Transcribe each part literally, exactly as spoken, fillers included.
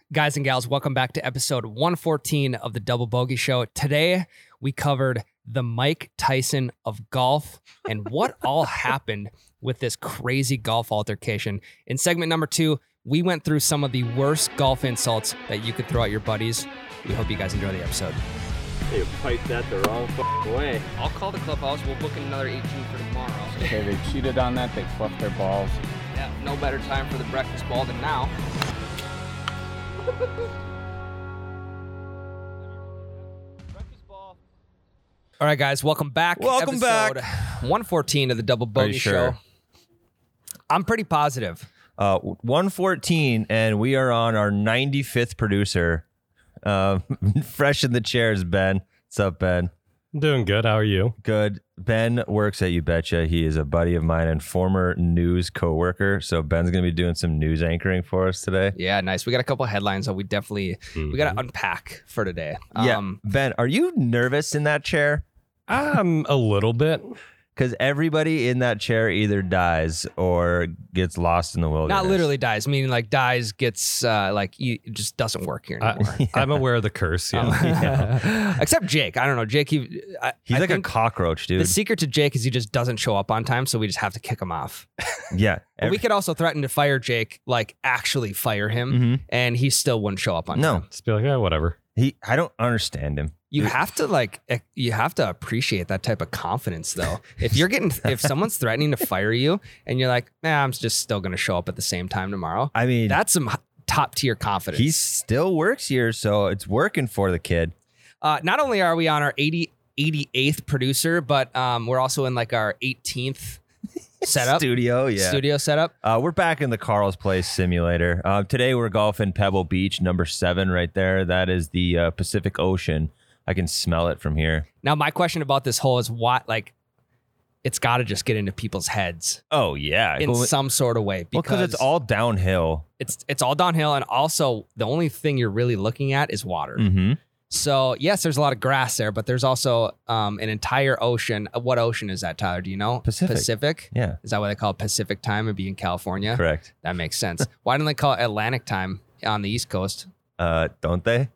Guys and gals, welcome back to episode one fourteen of the Double Bogey Show. Today, we covered the Mike Tyson of golf and what all happened with this crazy golf altercation. In segment number two, we went through some of the worst golf insults that you could throw at your buddies. We hope you guys enjoy the episode. They piped that the wrong f***ing way. I'll call the clubhouse. We'll book in another eighteen for tomorrow. Okay, they cheated on that. They fluffed their balls. Yeah, no better time for the breakfast ball than now. All right, guys, welcome back. Welcome Episode back. one fourteen of the Double Bogey you sure? Show. I'm pretty positive. Uh, one fourteen, and we are on our ninety-fifth producer. Uh, fresh in the chairs, Ben. What's up, Ben? Doing good. How are you? Good. Ben works at You Betcha. He is a buddy of mine and former news coworker. So Ben's going to be doing some news anchoring for us today. Yeah, nice. We got a couple of headlines that we definitely Mm-hmm. we got to unpack for today. Yeah. Um, Ben, are you nervous in that chair? Um, a little bit. Because everybody in that chair either dies or gets lost in the wilderness. not literally dies, meaning like dies, gets uh, like you, it just doesn't work here I, anymore. I'm aware of the curse. Yeah. Yeah. Except Jake. I don't know. Jake, he, I, He's I like a think cockroach, dude. the secret to Jake is he just doesn't show up on time, so we just have to kick him off. yeah. But Every- we could also threaten to fire Jake, like actually fire him, Mhm. and he still wouldn't show up on No. time. Just be like, yeah, whatever. He, I don't understand him. You have to like, ec- you have to appreciate that type of confidence, though. If you're getting, if someone's threatening to fire you, and you're like, nah, I'm just still gonna show up at the same time tomorrow. I mean, That's some top tier confidence. he still works here, so it's working for the kid. Uh, not only are we on our eighty, eighty-eighth producer, but um, we're also in like our eighteenth setup, Studio, yeah. studio setup. Uh, we're back in the Carl's Place simulator. Uh, today we're golfing Pebble Beach, number seven right there. That is the uh, Pacific Ocean. I can smell it from here. Now, my question about this hole is what, like, it's got to just get into people's heads Oh, yeah. in Well, some sort of way because because it's all downhill. it's it's all downhill, and also the only thing you're really looking at is water. Mm-hmm. So yes, there's a lot of grass there, but there's also um, an entire ocean. Uh, What ocean is that, Tyler? Do you know? Pacific. Pacific. Yeah, Is that what they call it? Pacific time and be in California? correct. That makes sense. Why don't they call it Atlantic time on the East Coast? Uh, don't they?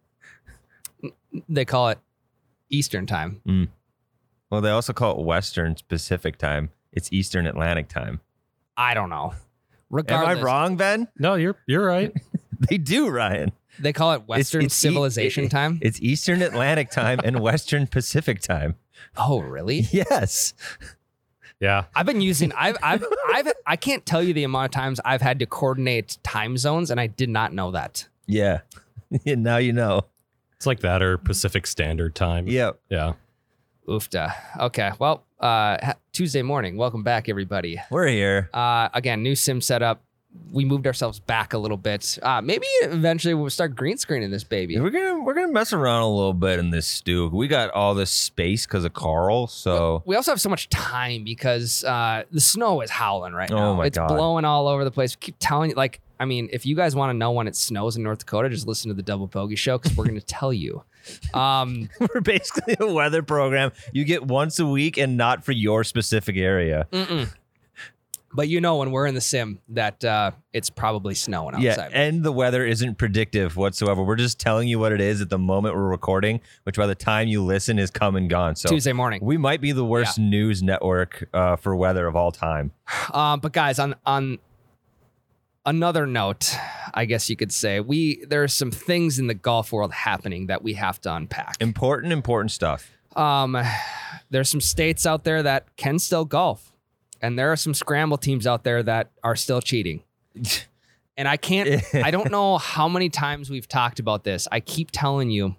They call it Eastern time. Well, they also call it Western Pacific time. It's Eastern Atlantic time. I don't know. Am Regardless, I wrong, Ben? No, you're you're right. They do, Ryan. They call it Western it's e- civilization it- time. It's Eastern Atlantic time and Western Pacific time. Oh, really? Yes. Yeah. I've been using. I've. I've. I've. I can't tell you the amount of times I've had to coordinate time zones, and I did not know that. Yeah. Now you know. It's like that or Pacific Standard Time. Yep. Yeah. Oofda. Okay. Well, uh, ha- Tuesday morning. Welcome back, everybody. We're here. Uh, again, new sim setup. We moved ourselves back a little bit. Uh, maybe eventually we'll start green screening this baby. We're gonna we're gonna mess around a little bit in this stew. We got all this space because of Carl, so We also have so much time because uh, the snow is howling right Oh now. my it's God. blowing all over the place. We keep telling you, like, I mean, if you guys want to know when it snows in North Dakota, just listen to the Double Bogey Show because we're going to tell you. Um, we're basically a weather program you get once a week and not for your specific area. mm-mm. But you know when we're in the sim that uh, it's probably snowing Yeah, outside. and the weather isn't predictive whatsoever. We're just telling you what it is at the moment we're recording, which by the time you listen is come and gone. So Tuesday morning. we might be the worst news network uh, for weather of all time. Um, but guys, on on another note, I guess you could say we there are some things in the golf world happening that we have to unpack. Important, important stuff. Um, there's some states out there that can still golf, and there are some scramble teams out there that are still cheating. And I can't. I don't know how many times we've talked about this. I keep telling you,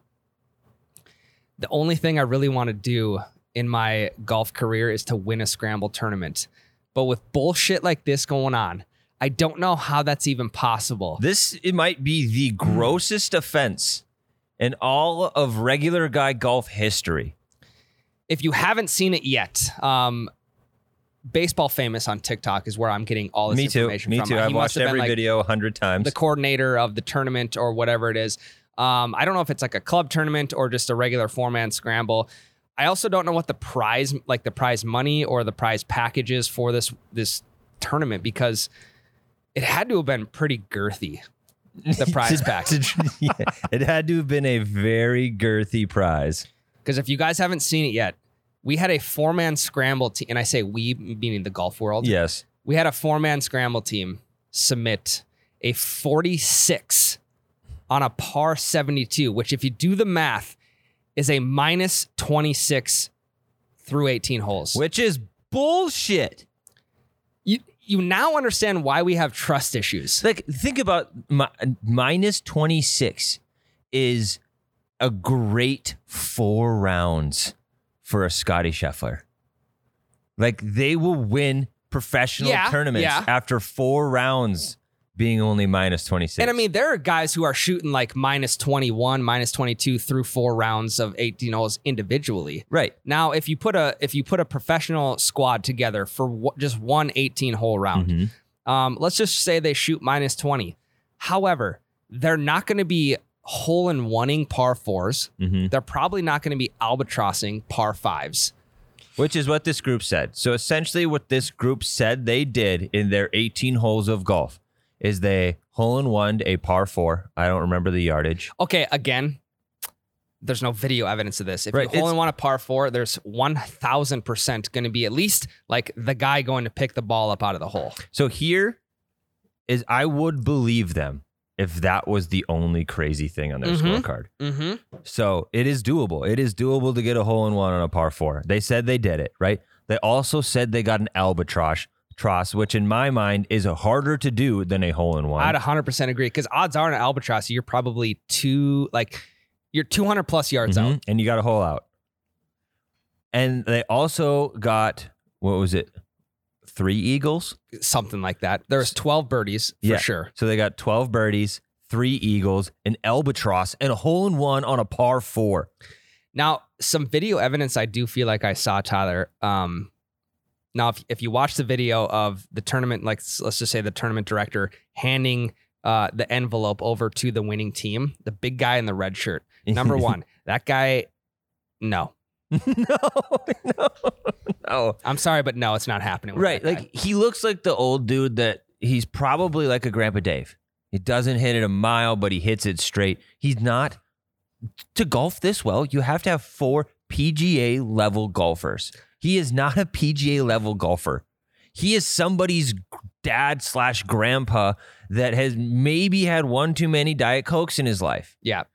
the only thing I really want to do in my golf career is to win a scramble tournament. But with bullshit like this going on, I don't know how that's even possible. This it might be the grossest offense in all of regular guy golf history. If you haven't seen it yet, um, Baseball Famous on TikTok is where I'm getting all this Me too. information Me from. too. He I've must watched have been, every like, video a hundred times. the coordinator of the tournament or whatever it is. Um, I don't know if it's like a club tournament or just a regular four-man scramble. I also don't know what the prize, like the prize money or the prize package is for this this tournament because it had to have been pretty girthy. the prize pack. Yeah, it had to have been a very girthy prize. Because if you guys haven't seen it yet, we had a four-man scramble team, and I say we, meaning the golf world. Yes. We had a four-man scramble team submit a forty-six on a par seventy-two, which if you do the math, is a minus twenty-six through eighteen holes. Which is bullshit. You you now understand why we have trust issues. Like, think about mi- minus twenty-six is a great four rounds for a Scotty Scheffler. Like, they will win professional Yeah, tournaments yeah. after four rounds being only minus twenty-six. And I mean, there are guys who are shooting like minus twenty-one, minus twenty-two through four rounds of eighteen holes individually. right. Now, if you put a if you put a professional squad together for w- just one eighteen hole round, Mhm. um, let's just say they shoot minus twenty. However, they're not going to be hole in one-ing par fours. Mhm. They're probably not going to be albatrossing par fives. Which is what this group said. So essentially what this group said they did in their eighteen holes of golf is they hole-in-one a par four. I don't remember the yardage. Okay, again, there's no video evidence of this. If Right, you hole in one a par four, there's one thousand percent going to be at least like the guy going to pick the ball up out of the hole. So here is, I would believe them if that was the only crazy thing on their Mhm. scorecard. Mm-hmm. So it is doable. It is doable to get a hole in one on a par four. They said they did it, right? They also said they got an albatross, tross, which in my mind is harder to do than a hole in one. I'd one hundred percent agree because odds are in an albatross, you're probably two, like, you're two hundred plus yards Mhm. out. And you got a hole out. And they also got, what was it? Three eagles? Something like that. There's twelve birdies for Yeah. sure. So they got twelve birdies, three eagles, an albatross, and a hole in one on a par four. Now, some video evidence I do feel like I saw, Tyler. Um, now, if, if you watch the video of the tournament, like s- let's just say the tournament director handing uh, the envelope over to the winning team, the big guy in the red shirt, number one, that guy, no. no, no, no. I'm sorry, but no, it's not happening. with Right. that guy. Like, he looks like the old dude that he's probably like a Grandpa Dave. He doesn't hit it a mile, but he hits it straight. He's not. To golf this well, you have to have four P G A level golfers. He is not a P G A level golfer. He is somebody's dad slash grandpa that has maybe had one too many Diet Cokes in his life. Yeah.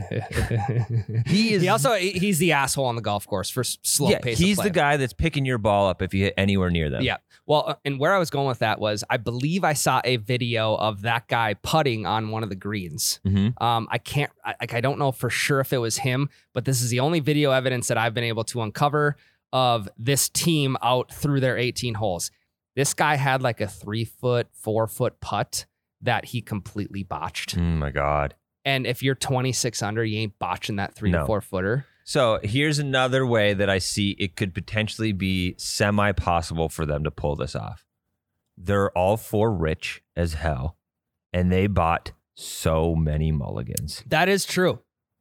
He is. He also, he- he's the asshole on the golf course for s- slow yeah, pace. he's of the play. guy that's picking your ball up if you hit anywhere near them. Yeah. Well, uh, and where I was going with that was I believe I saw a video of that guy putting on one of the greens. Mhm. Um, I can't, I, like, I don't know for sure if it was him, but this is the only video evidence that I've been able to uncover of this team out through their eighteen holes. This guy had like a three foot, four foot putt that he completely botched. Oh my God. And if you're twenty-six under, you ain't botching that three No. to four footer. So here's another way that I see it could potentially be semi-possible for them to pull this off. They're all four rich as hell, and they bought so many mulligans. That is true.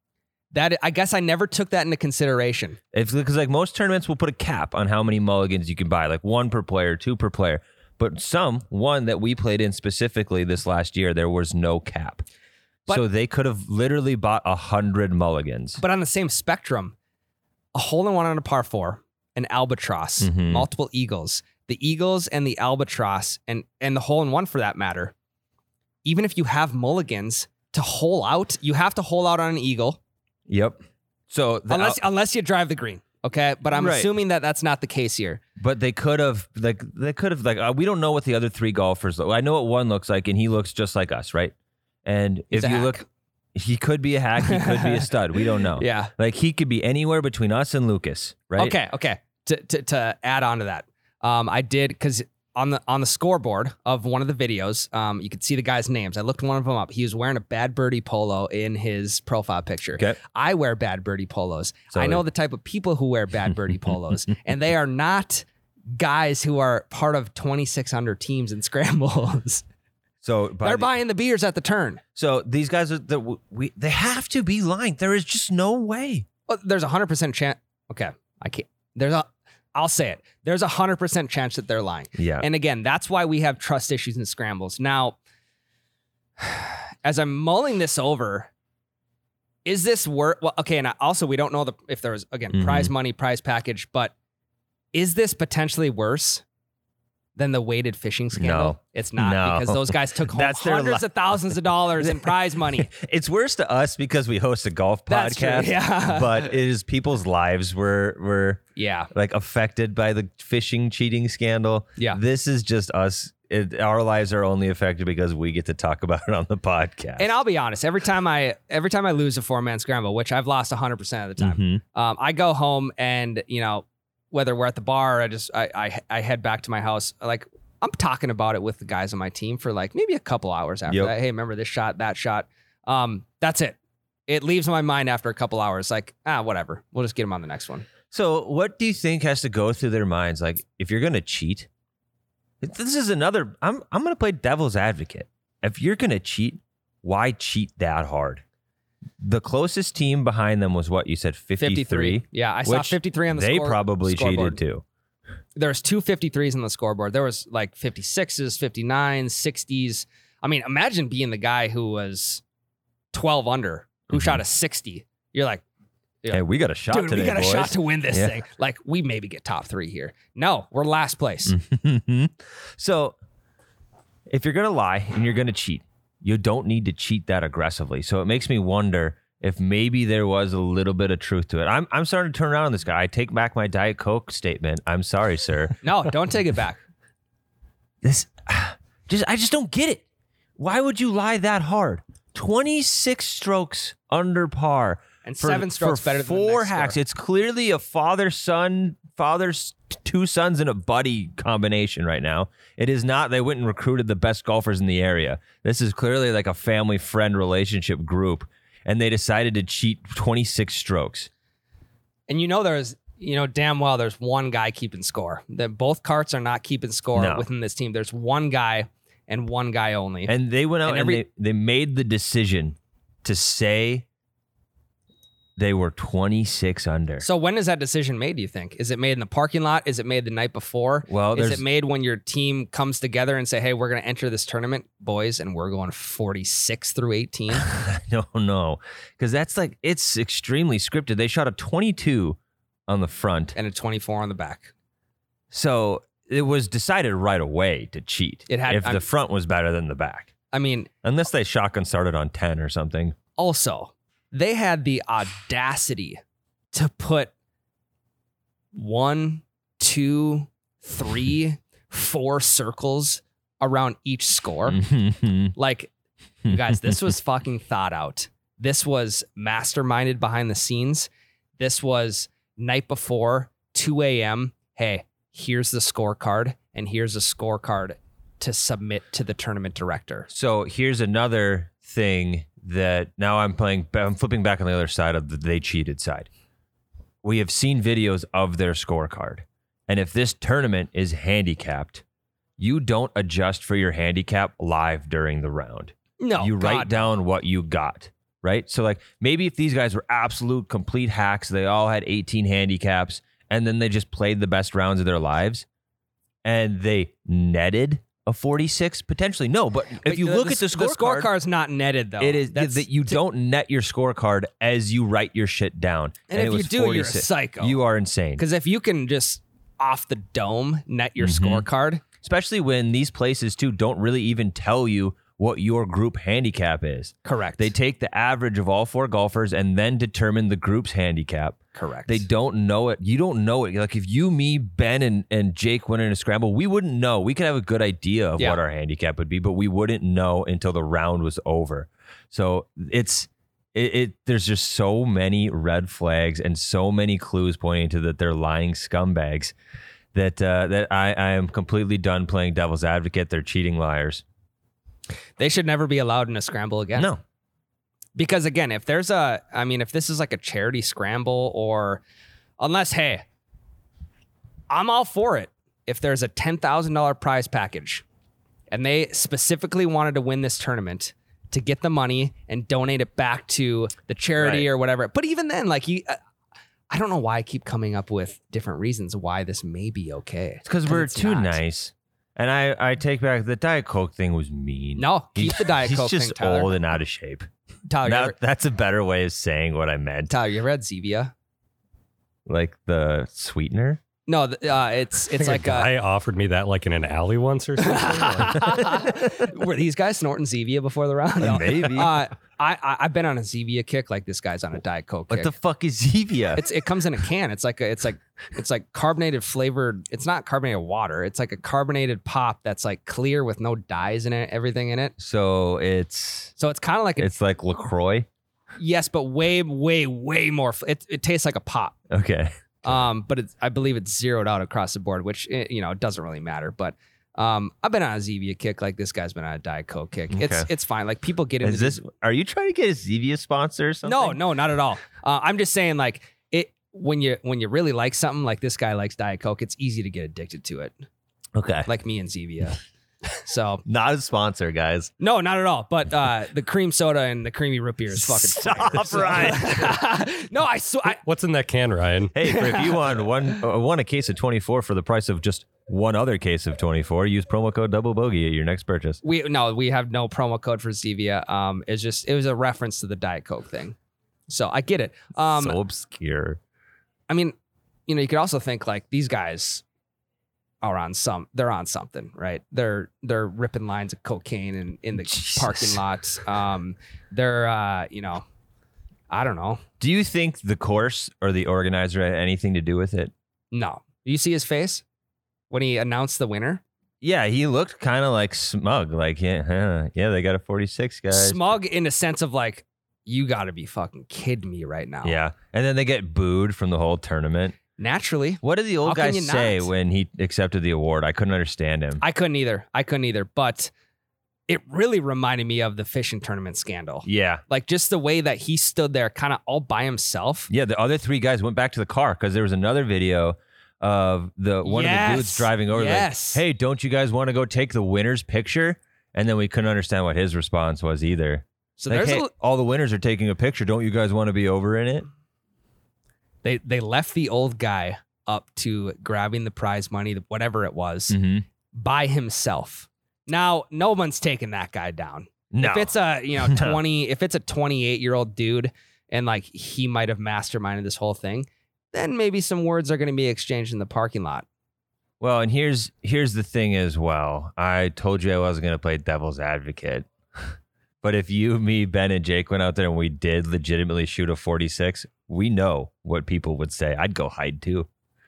That I guess I never took that into consideration. It's because like most tournaments will put a cap on how many mulligans you can buy, like one per player, two per player. But some, one that we played in specifically this last year, there was no cap. But- so they could have literally bought a hundred mulligans. But on the same spectrum, a hole in one on a par four, an albatross, Mhm. multiple eagles, the eagles and the albatross, and and the hole in one for that matter. Even if you have mulligans to hole out, you have to hole out on an eagle, Yep. So the unless al- unless you drive the green. Okay, but I'm Right. assuming that that's not the case here. But they could have, like, they could have, like, uh, we don't know what the other three golfers look. I know what one looks like, and he looks just like us, right? And He's if a you hack. look, he could be a hack, he could be a stud. We don't know. Yeah. Like, he could be anywhere between us and Lucas, right? Okay. Okay. To to, to add on to that, um, I did because on the on the scoreboard of one of the videos, um, you could see the guys' names. I looked one of them up. He was wearing a Bad Birdie polo in his profile picture. Okay. I wear Bad Birdie polos. So- I know the type of people who wear Bad Birdie polos, and they are not guys who are part of twenty-six hundred teams and scrambles. So, by They're the- buying the beers at the turn. so these guys are, the, we, they have to be lying. There is just no way. Oh, there's a hundred percent chance. Okay, I can't. There's a. I'll say it. There's a hundred percent chance that they're lying. Yeah. And again, that's why we have trust issues in scrambles. Now, as I'm mulling this over, is this worth? Well, okay, and also we don't know the if there's again Mhm. prize money, prize package, but is this potentially worse than the weighted fishing scandal? No. It's not No. because those guys took home That's their hundreds li- of thousands of dollars in prize money. It's worse to us because we host a golf That's true, podcast. yeah. But it is people's lives were were Yeah, like affected by the fishing cheating scandal. Yeah. This is just us. It, our lives are only affected because we get to talk about it on the podcast. and I'll be honest. Every time I every time I lose a four man scramble, which I've lost one hundred percent of the time, Mhm. um, I go home and you know whether we're at the bar, or I just I, I I head back to my house. Like I'm talking about it with the guys on my team for like maybe a couple hours after Yep. that. Hey, remember this shot, that shot. Um, that's it. It leaves my mind after a couple hours. Like ah, whatever. We'll just get them on the next one. So, what do you think has to go through their minds? Like, if you're going to cheat, this is another. I'm I'm going to play devil's advocate. If you're going to cheat, why cheat that hard? The closest team behind them was what you said, fifty-three. fifty-three. Yeah, I saw which fifty-three on the They score- probably scoreboard. cheated too. There's two fifty-threes on the scoreboard. There was like fifty-sixes, fifty-nines, sixties. I mean, imagine being the guy who was twelve under, who Mhm. shot a sixty. You're like, Yeah. Hey, we got a shot dude, today, we got boys. a shot to win this Yeah. thing. Like, we maybe get top three here. No, we're last place. Mhm. So, if you're going to lie and you're going to cheat, you don't need to cheat that aggressively. So it makes me wonder if maybe there was a little bit of truth to it. I'm I'm starting to turn around on this guy. I take back my Diet Coke statement. I'm sorry, sir. No, don't take it back. This just I just don't get it. Why would you lie that hard? twenty-six strokes under par. And For- seven strokes for better than the four next hacks. score. It's clearly a father son, father's two sons and a buddy combination right now. It is not. They went and recruited the best golfers in the area. This is clearly like a family friend relationship group, and they decided to cheat twenty-six strokes. And you know, there's, you know, damn well there's one guy keeping score. That both carts are not keeping score No. within this team. There's one guy and one guy only. And they went out And and, every- they, they made the decision to say they were twenty-six under. So when is that decision made, do you think? Is it made in the parking lot? Is it made the night before? Well, is there's- it made when your team comes together and say, hey, we're going to enter this tournament, boys, and we're going forty-six through eighteen? I don't know. Because that's like, it's extremely scripted. They shot a twenty-two on the front. And a twenty-four on the back. So it was decided right away to cheat. It had- if I'm- the front was better than the back. I mean, Unless they shotgun started on ten or something. also, they had the audacity to put one, two, three, four circles around each score. Mhm. Like, you guys, this was fucking thought out. This was masterminded behind the scenes. This was night before, two a.m. Hey, here's the scorecard, and here's a scorecard to submit to the tournament director. So here's another thing that now I'm playing, I'm flipping back on the other side of the they cheated side. We have seen videos of their scorecard. And if this tournament is handicapped, you don't adjust for your handicap live during the round. No, you write God, down what you got, right? So like maybe if these guys were absolute complete hacks, they all had eighteen handicaps, and then they just played the best rounds of their lives, and they netted a forty-six, potentially no. But if But you the- look the, at the the scorecard, scorecard's not netted though. it is That's that you to- don't net your scorecard as you write your shit down. And it if you was do, you're a forty-six. psycho. You are insane. Because if you can just off the dome net your Mhm. scorecard, Especially when these places too don't really even tell you what your group handicap is. correct. They take the average of all four golfers and then determine the group's handicap. correct. They don't know it. You don't know it. Like if you, me, Ben, and, and Jake went in a scramble, we wouldn't know. We could have a good idea of Yeah. what our handicap would be, but we wouldn't know until the round was over. So it's it, it there's just so many red flags and so many clues pointing to that they're lying scumbags that uh, that I, I am completely done playing devil's advocate. They're cheating liars. They should never be allowed in a scramble again. No. Because again, if there's a, I mean, if this is like a charity scramble or unless, hey, I'm all for it. If there's a ten thousand dollars prize package and they specifically wanted to win this tournament to get the money and donate it back to the charity Right. or whatever. But even then, like you, uh, I don't know why I keep coming up with different reasons why this may be okay. It's because we're it's too not. nice. And I, I take back the Diet Coke thing was mean. No, keep He- the Diet he's Coke just thing, Tyler. old and out of shape. Tyler, you That- ever, that's a better way of saying what I meant. Tyler, you ever had Zevia? Like the sweetener. No, th- uh, it's I it's think like a guy offered me that like in an alley once or something. Like, Were these guys snorting Zevia before the round? No. Maybe. Uh, I, I I've been on a Zevia kick like this guy's on a Diet Coke What kick. the fuck is Zevia? it's it comes in a can. It's like a, it's like it's like carbonated flavored. It's not carbonated water. It's like a carbonated pop that's like clear with no dyes in it, everything in it. so it's So it's kind of like a, it's like LaCroix. yes, but way way way more. fl- It it tastes like a pop. Okay. Um, but it's, I believe it's zeroed out across the board, which eh, you know it doesn't really matter. But um, I've been on a Zevia kick like this guy's been on a Diet Coke kick. It's Okay. it's fine. Like people get into Is this? Are you trying to get a Zevia sponsor or something? no, no, not at all. Uh, I'm just saying like it when you when you really like something like this guy likes Diet Coke, it's easy to get addicted to it. Okay. Like me and Zevia. So Not a sponsor, guys. no, not at all. But uh, the cream soda and the creamy root beer is fucking Stop, fire. So- Ryan. no, I, sw- I what's in that can, Ryan? Hey, for if you want one uh, one a case of twenty-four for the price of just one other case of twenty-four, use promo code double bogey at your next purchase. we no, we have no promo code for Zevia. Um, it's just it was a reference to the Diet Coke thing. So I get it. Um, so obscure. I mean, you know, you could also think like these guys are on some, they're on something, right? They're they're ripping lines of cocaine in, in the Jesus. parking lots. Um, they're uh, you know, I don't know. Do you think the course or the organizer had anything to do with it? No, you see his face when he announced the winner. Yeah, he looked kind of like smug. Like, yeah, huh, yeah, they got a forty-six, guys. Smug in the sense of like, you got to be fucking kidding me right now. Yeah, and then they get booed from the whole tournament. Naturally, What did the old How can guy you say not? when he accepted the award? I couldn't understand him. I couldn't either. I couldn't either. But it really reminded me of the fishing tournament scandal. yeah, Like just the way that he stood there kind of all by himself. yeah. The other three guys went back to the car because there was another video of the one of the dudes Yes, driving over. yes. Like, hey, don't you guys want to go take the winner's picture? And then we couldn't understand what his response was either. So Like, there's hey, a, all the winners are taking a picture. Don't you guys want to be over in it? they they left the old guy up to grabbing the prize money, whatever it was, Mm-hmm. by himself. Now, no one's taking that guy down. No. If it's a, you know, No. twenty, if it's a twenty-eight year old dude and like he might have masterminded this whole thing, then maybe some words are going to be exchanged in the parking lot. Well, and here's here's the thing as well. I told you I wasn't going to play devil's advocate. But if you, me, Ben, and Jake went out there and we did legitimately shoot a forty-six, we know what people would say. I'd go hide too.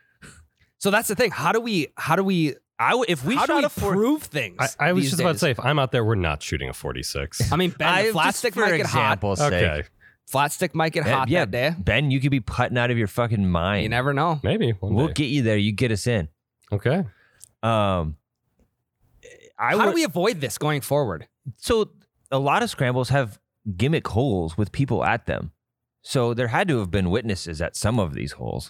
So that's the thing. How do we, how do we, I w- if we how do shot we a four- prove things? I, I was these just about to days? say, if I'm out there, we're not shooting a forty-six. I mean, Ben, I the flat just stick for might get hot. example's sake. Okay, Flat stick might get Yeah, hot yeah, that day. Ben, you could be putting out of your fucking mind. You never know. maybe one We'll day. get you there. You get us in. Okay. Um, I How would, do we avoid this going forward? so a lot of scrambles have gimmick holes with people at them. So there had to have been witnesses at some of these holes.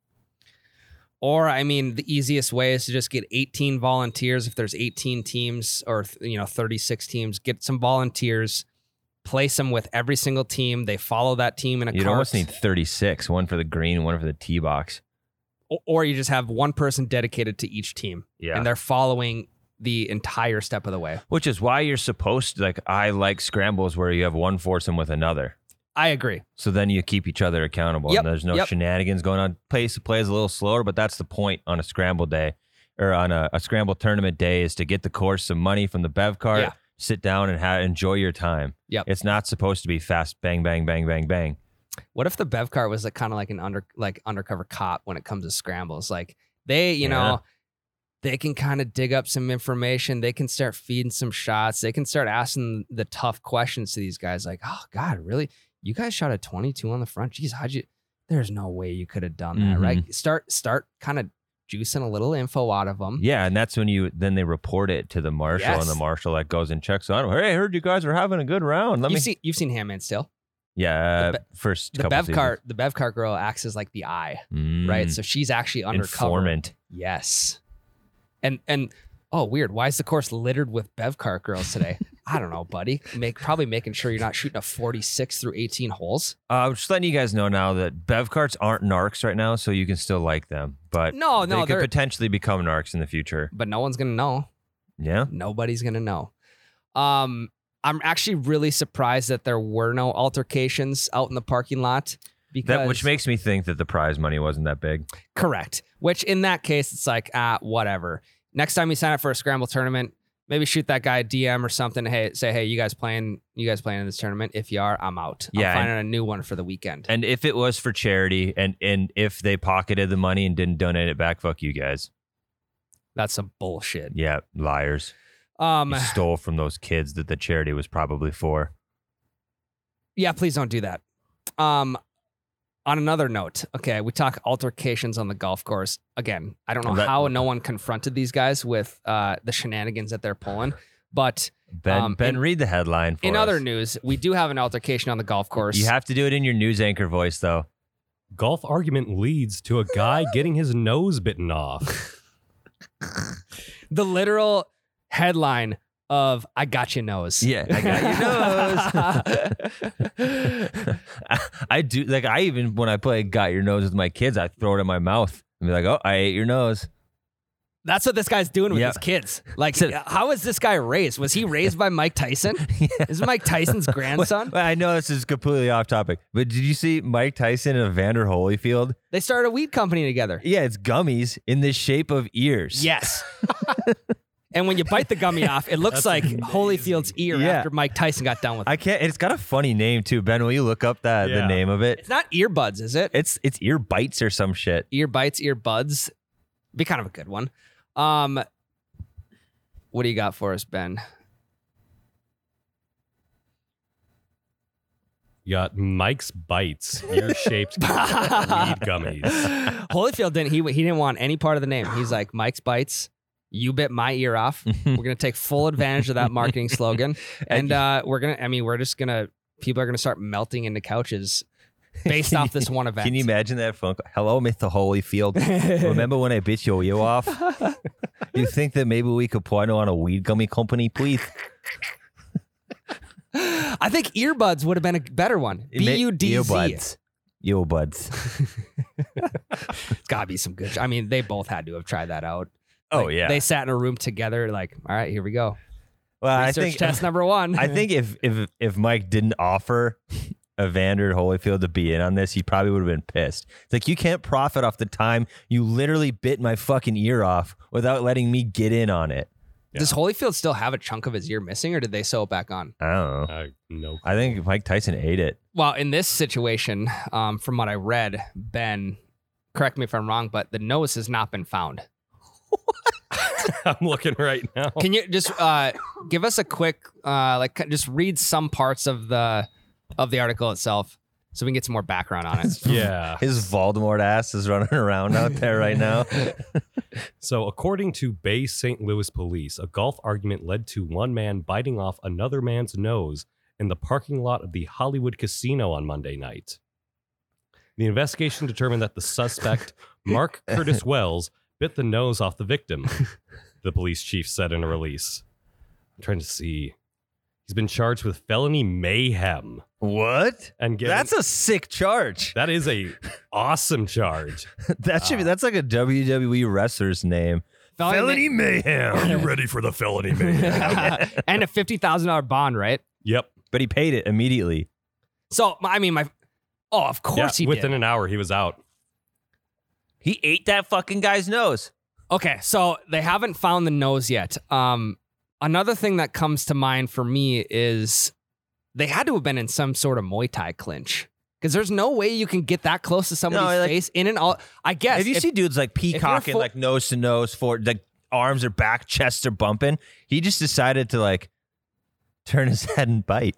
Or, I mean, the easiest way is to just get eighteen volunteers. If there's eighteen teams or, you know, thirty-six teams, get some volunteers, place them with every single team. They follow that team in a You'd cart. almost need thirty-six, one for the green, one for the tee box. O- Or you just have one person dedicated to each team. Yeah. And they're following the entire step of the way. Which is why you're supposed to, like, I like scrambles where you have one foursome with another. I agree. So then you keep each other accountable. Yep, And there's no yep. shenanigans going on. Pace to play is a little slower, but that's the point on a scramble day or on a, a scramble tournament day is to get the course some money from the bev cart, Yeah. sit down and ha- enjoy your time. Yep. It's not supposed to be fast bang, bang, bang, bang, bang. What if the bev cart was like kind of like an under like undercover cop when it comes to scrambles? Like they, you Yeah. know, they can kind of dig up some information. They can start feeding some shots. They can start asking the tough questions to these guys. Like, oh God, really? You guys shot a twenty-two on the front? Geez, how'd you? There's no way you could have done that, Mhm. right? Start start kind of juicing a little info out of them. Yeah, and that's when you then they report it to the marshal, and the Yes. marshal like goes and checks on. Hey, I heard you guys were having a good round. Let You've me. seen you've seen Handman still. yeah, the uh, first The couple bev seasons. cart, the bev cart girl acts as like the eye, right? Mm, So she's actually undercover. informant. Yes. And and oh weird, why is the course littered with bev cart girls today? I don't know, buddy. Make probably making sure you're not shooting a forty-six through eighteen holes. Uh, I'm just letting you guys know now that bev carts aren't narcs right now, so you can still like them, but No, no, they could they're potentially become narcs in the future. but no one's gonna know. Yeah. Nobody's gonna know. Um, I'm actually really surprised that there were no altercations out in the parking lot. Because, That which makes me think that the prize money wasn't that big. correct. Which in that case, it's like, ah, whatever. Next time you sign up for a scramble tournament, maybe shoot that guy a D M or something. Hey, say, hey, you guys playing? You guys playing in this tournament? If you are, I'm out. Yeah, I'm finding a new one for the weekend. And if it was for charity, and and if they pocketed the money and didn't donate it back, fuck you guys. That's some bullshit. Yeah, liars. Um, You stole from those kids that the charity was probably for. yeah, please don't do that. Um, on another note, okay, we talk altercations on the golf course. Again, I don't know That- how no one confronted these guys with uh, the shenanigans that they're pulling, but Ben, Um, Ben, in- read the headline for in us. other news, we do have an altercation on the golf course. You have to do it in your news anchor voice, though. Golf argument leads to a guy getting his nose bitten off. The literal headline of "I got your nose." Yeah, I got your nose. I, I do like I even when I play "Got Your Nose" with my kids, I throw it in my mouth and be like, "Oh, I ate your nose." That's what this guy's doing with Yeah. his kids. Like, So- how is this guy raised? Was he raised by Mike Tyson? Is Mike Tyson's grandson? Well, I know this is completely off topic, but did you see Mike Tyson and Evander Holyfield? They started a weed company together. Yeah, it's gummies in the shape of ears. Yes. And when you bite the gummy off, it looks That's like amazing. Holyfield's ear Yeah. after Mike Tyson got done with it. I can't. It's got a funny name too, Ben. Will you look up that the Yeah. name of it? It's not earbuds, is it? It's it's ear bites or some shit. Ear bites, earbuds. Be kind of a good one. Um, what do you got for us, Ben? You got Mike's Bites, ear-shaped weed gummies. Holyfield didn't. He he didn't want any part of the name. He's like, Mike's Bites. You bit my ear off. We're gonna take full advantage of that marketing slogan, and uh, we're gonna. I mean, we're just gonna. People are gonna start melting into couches based off this one event. Can you imagine that phone call? Hello, Mister Holyfield. Remember when I bit your ear off? You think that maybe we could partner on a weed gummy company, please? I think earbuds would have been a better one. B U D Z. Earbuds. Earbuds. It's gotta be some good. I mean, they both had to have tried that out. Oh Like, yeah. They sat in a room together, like, all right, here we go. well, I Research think test number one. I think if if if Mike didn't offer Evander Holyfield to be in on this, he probably would have been pissed. It's like, you can't profit off the time you literally bit my fucking ear off without letting me get in on it. Does Holyfield still have a chunk of his ear missing, or did they sew it back on? I don't know. Uh, no. I think Mike Tyson ate it. Well, in this situation, um, from what I read, Ben, correct me if I'm wrong, but the nose has not been found. I'm looking right now. Can you just uh, give us a quick, uh, like, just read some parts of the of the article itself, so we can get some more background on it. Yeah. His Voldemort ass is running around out there right now. So, according to Bay Saint Louis police, a golf argument led to one man biting off another man's nose in the parking lot of the Hollywood Casino on Monday night. The investigation determined that the suspect, Mark Curtis Wells, bit the nose off the victim, the police chief said in a release. I'm trying to see. He's been charged with felony mayhem. What? And getting, That's a sick charge. that is a awesome charge. That should be. That's like a W W E wrestler's name. Felony Mayhem. Are you ready for the felony mayhem? And a fifty thousand dollar bond, right? Yep. But he paid it immediately. So, I mean, my oh, of Yeah, course he within did. an hour, he was out. He ate that fucking guy's nose. Okay, so they haven't found the nose yet. Um, another thing that comes to mind for me is they had to have been in some sort of Muay Thai clinch, because there's no way you can get that close to somebody's like- face in and all. I guess If you if- see dudes like peacocking, full- like nose to nose, for like arms are back, chests are bumping, he just decided to like turn his head and bite.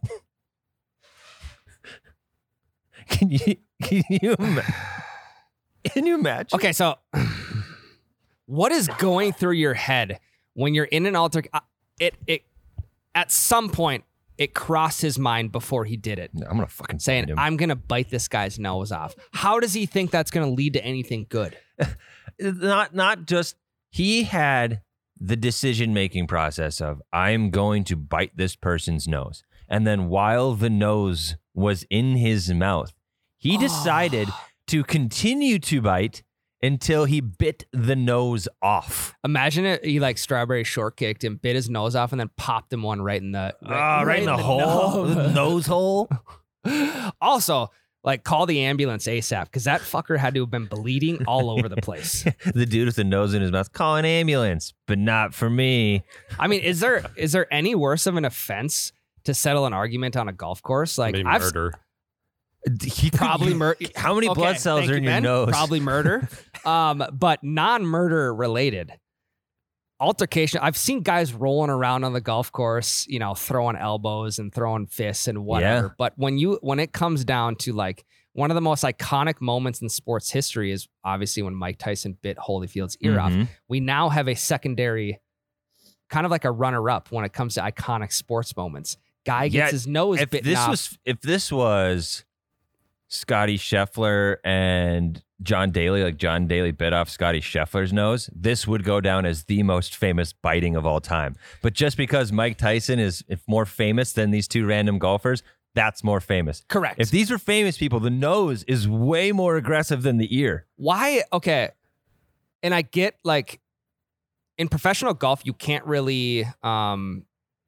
Can you? Can you? ima- Can you imagine? Okay, so what is going through your head when you're in an alter? uh, It it at some point it crossed his mind before he did it, I'm gonna fucking saying, bite him. "I'm gonna bite this guy's nose off." How does he think that's gonna lead to anything good? not not just he had the decision making process of, I'm going to bite this person's nose, and then while the nose was in his mouth, he decided to continue to bite until he bit the nose off. Imagine it. He like strawberry shortcaked and bit his nose off and then popped him one right in the Ah, right, in the, hole, nose. the nose hole. Also, like call the ambulance ASAP because that fucker had to have been bleeding all over the place. The dude with the nose in his mouth, call an ambulance, but not for me. I mean, is there is there any worse of an offense to settle an argument on a golf course? Like Maybe I've murder. He probably murder. How many blood cells are in your nose? Probably murder. um, but non-murder related altercation. I've seen guys rolling around on the golf course, you know, throwing elbows and throwing fists and whatever. Yeah. But when you when it comes down to like one of the most iconic moments in sports history is obviously when Mike Tyson bit Holyfield's ear Mhm. off. We now have a secondary, kind of like a runner-up when it comes to iconic sports moments. Guy gets Yeah, his nose If bitten this off. was, if this was Scotty Scheffler and John Daly, like John Daly bit off Scotty Scheffler's nose, this would go down as the most famous biting of all time. But just because Mike Tyson is more famous than these two random golfers, that's more famous. Correct. If these were famous people, the nose is way more aggressive than the ear. Why? Okay. And I get like in professional golf, you can't really, um,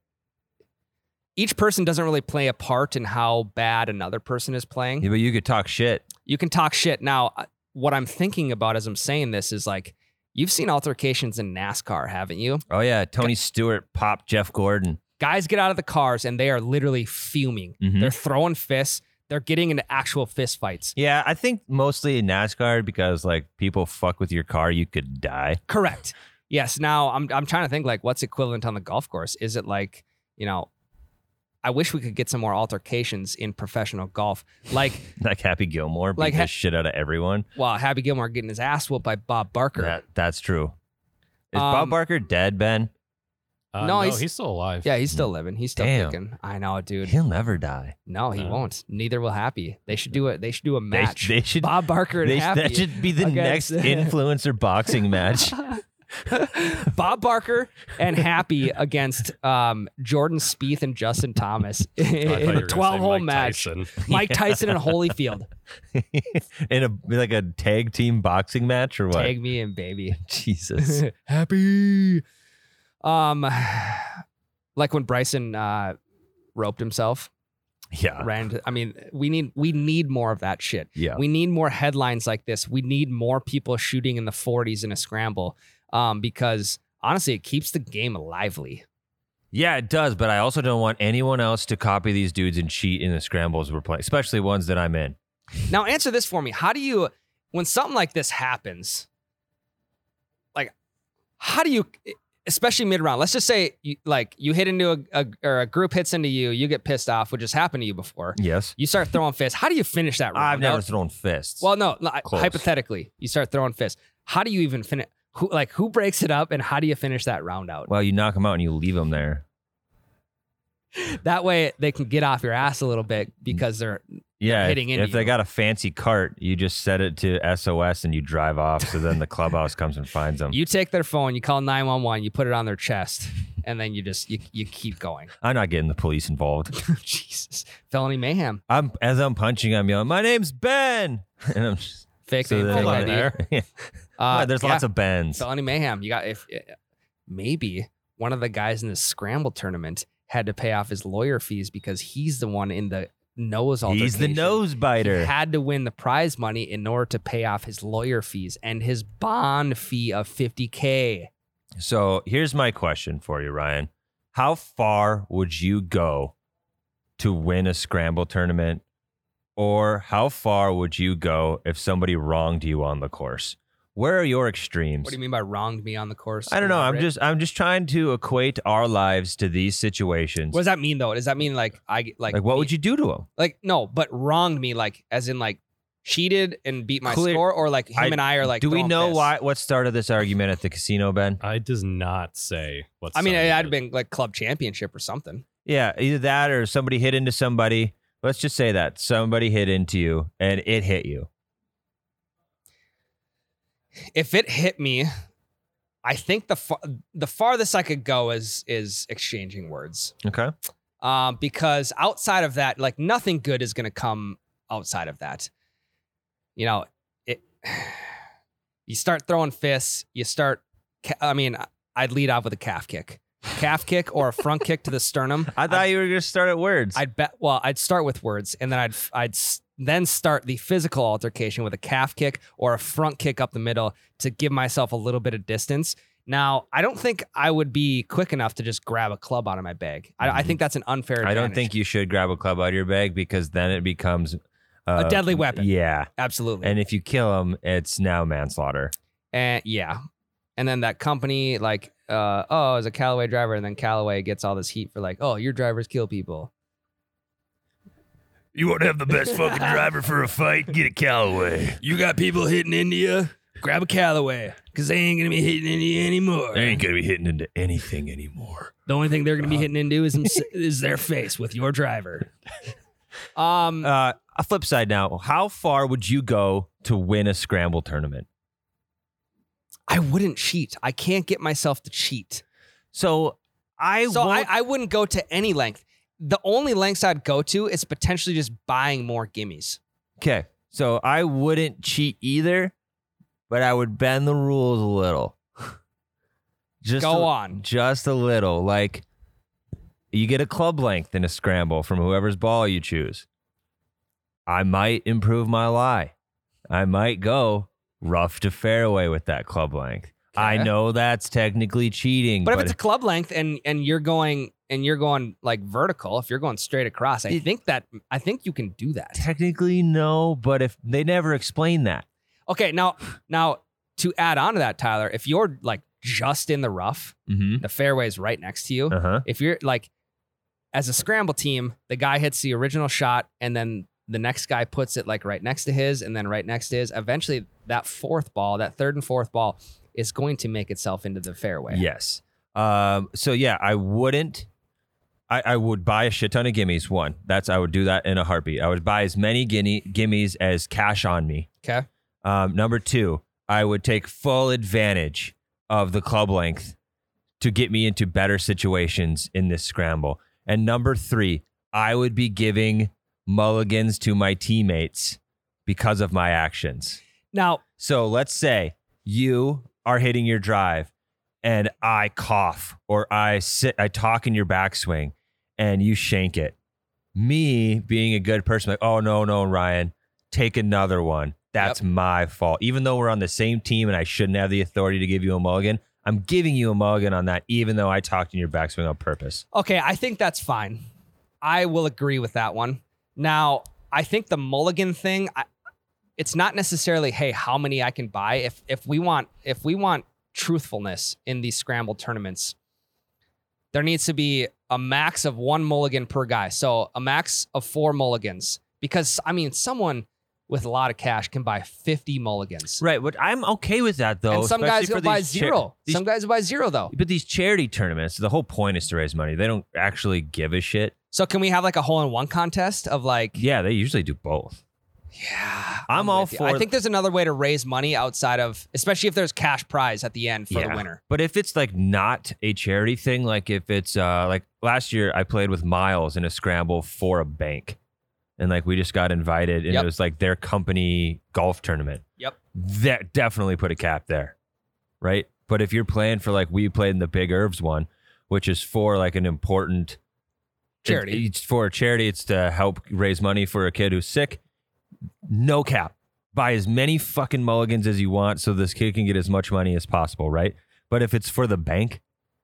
each person doesn't really play a part in how bad another person is playing. Yeah, but you could talk shit. You can talk shit. Now, uh, what I'm thinking about as I'm saying this is like, you've seen altercations in NASCAR, haven't you? Oh yeah, Tony Stewart popped Jeff Gordon. Guys get out of the cars and they are literally fuming. Mhm. They're throwing fists. They're getting into actual fist fights. Yeah, I think mostly in NASCAR because like people fuck with your car, you could die. Correct. Yes. Now I'm I'm trying to think like what's equivalent on the golf course. Is it like, you know, I wish we could get some more altercations in professional golf. Like, Like Happy Gilmore beat Like the ha- shit out of everyone. well, Happy Gilmore getting his ass whooped by Bob Barker. That that's true. Is Um, Bob Barker dead, Ben? Uh, No, no, he's- he's, still alive. Yeah, he's still living. He's still Damn. kicking. I know, dude. He'll never die. No, he No. won't. Neither will Happy. They should do it. They should do a They- match. They, should. Bob Barker and They, Happy. that should be the against- next influencer boxing match. Bob Barker and Happy against um, Jordan Spieth and Justin Thomas I thought you in were a gonna say twelve-hole Mike match. Tyson. Mike Tyson and Holyfield. In a like a tag team boxing match or what? Tag me in, baby. Jesus. Happy. Um, like when Bryson uh, roped himself. Yeah. Ran. to- I mean, we need we need more of that shit. Yeah. We need more headlines like this. We need more people shooting in the forties in a scramble, um, because honestly, it keeps the game lively. Yeah, it does, but I also don't want anyone else to copy these dudes and cheat in the scrambles we're playing, especially ones that I'm in. Now, answer this for me: how do you, when something like this happens, like, how do you, especially mid round? Let's just say, you, like, you hit into a, a or a group hits into you, you get pissed off, which has happened to you before. Yes. You start throwing fists. How do you finish that round? I've never Now- thrown fists. Well, no, no, Close. hypothetically, you start throwing fists. How do you even finish? Who like who breaks it up, and how do you finish that round out? well, you knock them out and you leave them there. That way, they can get off your ass a little bit because they're Yeah, hitting if, into if they you. got a fancy cart, you just set it to S O S and you drive off. So then the clubhouse comes and finds them. you take their phone, you call nine one one, you put it on their chest, and then you just you you keep going. I'm not getting the police involved. Jesus, felony mayhem, I'm as I'm punching, I'm yelling, "My name's Ben," and I'm just, fake so name, then fake I I D. go there. Uh, There's yeah, lots of Bens. felony mayhem. You got if maybe one of the guys in the scramble tournament had to pay off his lawyer fees because he's the one in the nose altercation. He's the nose He biter. had to win the prize money in order to pay off his lawyer fees and his bond fee of fifty K. So here's my question for you, Ryan. How far would you go to win a scramble tournament? Or how far would you go if somebody wronged you on the course? Where are your extremes? What do you mean by wronged me on the course? I don't know. I'm Elaborate. just I'm just trying to equate our lives to these situations. What does that mean though? Does that mean like I like Like what would you do to them? like no, but wronged me like as in like cheated and beat my Clear- score or like him I- and I are like do we throwing know fists? why what started this argument at the casino, Ben? I does not say what's. I mean, it had been like club championship or something. Yeah, either that or somebody hit into somebody. Let's just say that somebody hit into you and it hit you. If it hit me, I think the far, the farthest I could go is is exchanging words. Okay. Um, because outside of that, like nothing good is going to come outside of that. You know, it. You start throwing fists. You start. I mean, I'd lead off with a calf kick, calf kick, or a front kick to the sternum. I thought I'd, you were going to start at words. I'd bet. Well, I'd start with words, and then I'd I'd then start the physical altercation with a calf kick or a front kick up the middle to give myself a little bit of distance. Now, I don't think I would be quick enough to just grab a club out of my bag. I, I think that's an unfair advantage. I don't think you should grab a club out of your bag because then it becomes uh, a deadly weapon. Yeah. Absolutely. And if you kill him, it's now manslaughter. And yeah. And then that company, like, uh, oh, as a Callaway driver, and then Callaway gets all this heat for like, oh, your drivers kill people. You want to have the best fucking driver for a fight? Get a Callaway. You got people hitting India? Grab a Callaway, because they ain't going to be hitting India anymore. They ain't going to be hitting into anything anymore. The only thing they're going to be hitting into is, is their face with your driver. Um, uh, a flip side now. How far would you go to win a scramble tournament? I wouldn't cheat. I can't get myself to cheat. So I So I, won't- I wouldn't go to any length. The only lengths I'd go to is potentially just buying more gimmies. Okay, so I wouldn't cheat either, but I would bend the rules a little. Just Go a, on. Just a little. Like, you get a club length in a scramble from whoever's ball you choose. I might improve my lie. I might go rough to fairway with that club length. Okay. I know that's technically cheating. But, But, if it's a club length and and you're going and you're going like vertical, if you're going straight across, I It- think that I think you can do that. technically, no. But if they never explain that. Okay, now now to add on to that, Tyler, if you're like just in the rough, Mm-hmm. the fairway's right next to you. Uh-huh. If you're like as a scramble team, the guy hits the original shot and then the next guy puts it like right next to his and then right next to his. Eventually that fourth ball, that third and fourth ball is going to make itself into the fairway. Yes. Um, so yeah, I wouldn't. I, I would buy a shit ton of gimmies. One, that's I would do that in a heartbeat. I would buy as many gimme, gimmies as cash on me. Okay. Um, number two, I would take full advantage of the club length to get me into better situations in this scramble. And number three, I would be giving mulligans to my teammates because of my actions. Now, So let's say you are hitting your drive and I cough or I sit, I talk in your backswing and you shank it. Me being a good person, like, oh, no, no, Ryan, take another one. That's Yep. my fault. Even though we're on the same team and I shouldn't have the authority to give you a mulligan, I'm giving you a mulligan on that, even though I talked in your backswing on purpose. okay, I think that's fine. I will agree with that one. Now, I think the mulligan thing, I, it's not necessarily, hey, how many I can buy. If if we want if we want truthfulness in these scramble tournaments, there needs to be a max of one mulligan per guy. So a max of four mulligans. Because I mean, someone with a lot of cash can buy fifty mulligans. Right, but I'm okay with that, though. And some especially guys for will buy these cha- zero. these- some guys will buy zero though. But these charity tournaments, the whole point is to raise money. They don't actually give a shit. So can we have like a hole in one contest of like Yeah, they usually do both. Yeah, I'm all with you. for I th- think there's another way to raise money outside of, especially if there's cash prize at the end for the winner. But if it's like not a charity thing, like if it's uh like last year I played with Miles in a scramble for a bank. And like we just got invited and Yep. it was like their company golf tournament. Yep. That definitely put a cap there. Right? But if you're playing for like we played in the Big Herbs one, which is for like an important Charity. it- it's for a charity, it's to help raise money for a kid who's sick. No cap. Buy as many fucking mulligans as you want so this kid can get as much money as possible, right? But if it's for the bank,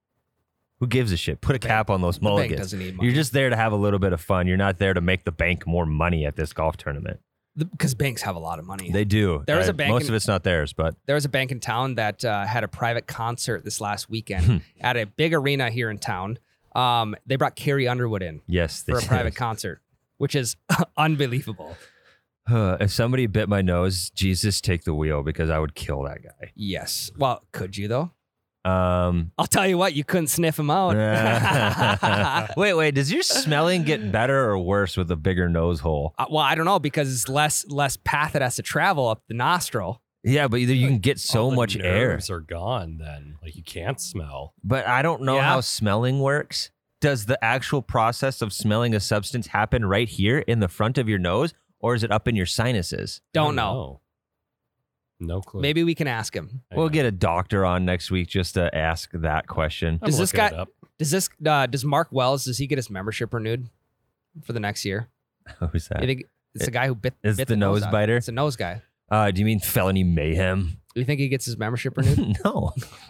who gives a shit? Put a The cap on those The bank mulligans. doesn't need money. You're just there to have a little bit of fun. You're not there to make the bank more money at this golf tournament. Because banks have a lot of money. They do. There was Uh, a bank Most in- of it's not theirs, but there was a bank in town that uh, had a private concert this last Hmm. weekend at a big arena here in town. Um, they brought Carrie Underwood in yes, they for a did. private concert, which is unbelievable. Uh, if somebody bit my nose, Jesus, take the wheel because I would kill that guy. Yes. Well, could you though? Um, I'll tell you what, you couldn't sniff him out. wait, wait. Does your smelling get better or worse with a bigger nose hole? Uh, well, I don't know because it's less less path it has to travel up the nostril. Yeah, but either you can get so All the much air. nerves are gone then. Like you can't smell. But I don't know Yeah. how smelling works. Does the actual process of smelling a substance happen right here in the front of your nose, or is it up in your sinuses? Don't I know. No clue. Maybe we can ask him. I We'll know. get a doctor on next week just to ask that question. I'm Does this looking it guy- up. Does this uh, does Mark Wells, does he get his membership renewed for the next year? Who's that? You think it's the guy who bit, Is bit the nose out? biter? It's a nose guy. Uh, do you mean Felony Mayhem? Do you think he gets his membership renewed? No,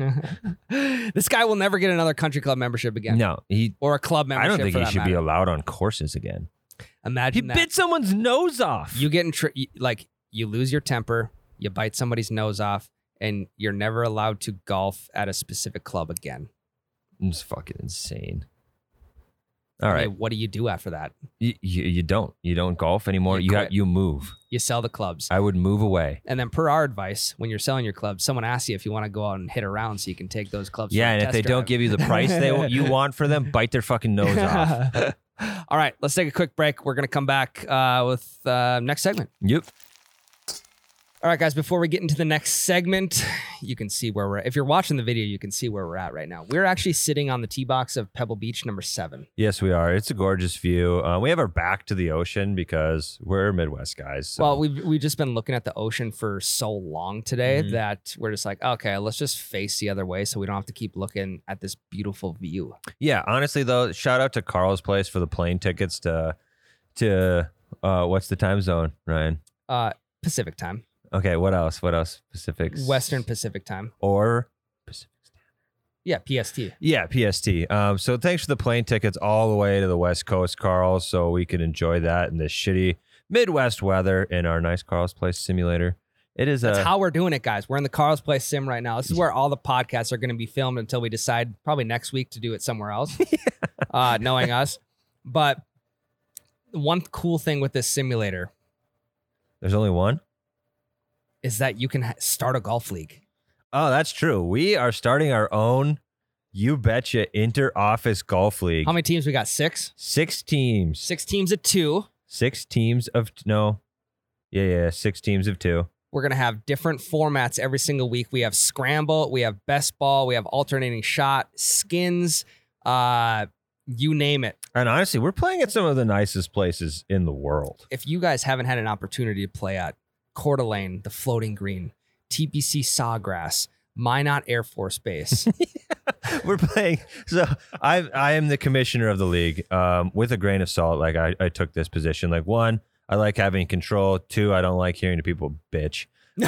This guy will never get another country club membership again. no. He. Or a club I membership. don't think for he that should be matter. allowed on courses again. He Imagine that. bit someone's nose off. You get in tr- you- like you lose your temper, you bite somebody's nose off, and you're never allowed to golf at a specific club again. It's fucking insane. All I right, mean, what do you do after that? you, you you don't you don't golf anymore. You You ha- quit. you move. You sell the clubs. I would move away. And then per our advice, when you're selling your clubs, someone asks you if you want to go out and hit around so you can take those clubs. Yeah, for a and if test they don't drive. give you the price they you want for them, bite their fucking nose off. All right, let's take a quick break. We're going to come back uh, with uh, next segment. Yep. All right, guys, before we get into the next segment, you can see where we're at. If you're watching the video, you can see where we're at right now. We're actually sitting on the tee box of Pebble Beach, number seven. Yes, we are. It's a gorgeous view. Uh, we have our back to the ocean because we're Midwest guys. So. Well, we've, we've just been looking at the ocean for so long today Mhm. that we're just like, okay, let's just face the other way so we don't have to keep looking at this beautiful view. Yeah, honestly though, shout out to Carl's Place for the plane tickets to to uh, what's the time zone, Ryan? Uh, Pacific time, Okay, what else? What else? Pacific, Western Pacific time. or Pacific. Yeah, P S T. Yeah, P S T. Um, so thanks for the plane tickets all the way to the West Coast, Carl, so we can enjoy that in this shitty Midwest weather in our nice Carl's Place simulator. It is That's a how we're doing it, guys. We're in the Carl's Place sim right now. This is where all the podcasts are going to be filmed until we decide probably next week to do it somewhere else, uh, knowing us. But one cool thing with this simulator there's only one. is that you can ha- start a golf league. Oh, that's true. We are starting our own, you betcha, inter-office golf league. How many teams we got? Six? Six teams. Six teams of two. Six teams of no. Yeah, yeah, six teams of two. We're going to have different formats every single week. We have scramble, we have best ball, we have alternating shot, skins, uh, you name it. And honestly, we're playing at some of the nicest places in the world. If you guys haven't had an opportunity to play at Coeur d'Alene, the Floating Green, T P C Sawgrass, Minot Air Force Base, We're playing. So I I am the commissioner of the league. Um, with a grain of salt, like I, I took this position. Like one, I like having control. Two, I don't like hearing the people bitch.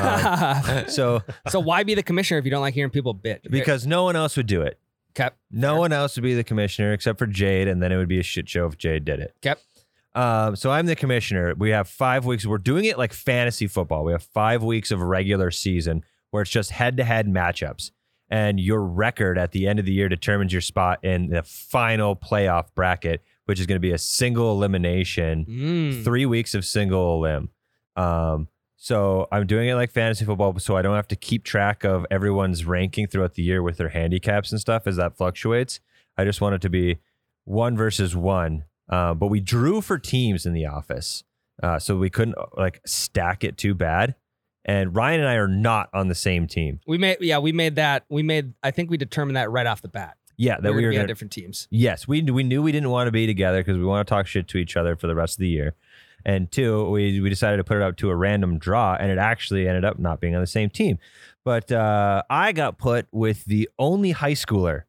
Um, so so why be the commissioner if you don't like hearing people bitch? because no one else would do it. Okay. No one else would be the commissioner except for Jade, and then it would be a shit show if Jade did it. Okay. Um, so I'm the commissioner. We have five weeks. We're doing it like fantasy football. We have five weeks of regular season where it's just head-to-head matchups, and your record at the end of the year determines your spot in the final playoff bracket, which is going to be a single elimination, Mm. three weeks of single elim. Um, so I'm doing it like fantasy football, so I don't have to keep track of everyone's ranking throughout the year with their handicaps and stuff as that fluctuates. I just want it to be one versus one. Uh, but we drew for teams in the office, uh, so we couldn't like stack it too bad. And Ryan and I are not on the same team. We made, yeah, we made that. We made, I think we determined that right off the bat. Yeah, that we we were were gonna be on gonna, different teams. yes, we we knew we didn't want to be together because we want to talk shit to each other for the rest of the year. And two, we we decided to put it up to a random draw, and it actually ended up not being on the same team. But uh, I got put with the only high schooler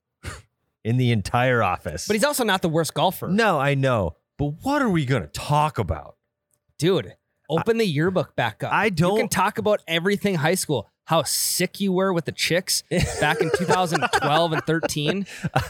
in the entire office. But he's also not the worst golfer. no, I know. But what are we gonna talk about? Dude, open the yearbook back up. I You don't- can talk about everything high school. How sick you were with the chicks back in two thousand twelve and thirteen.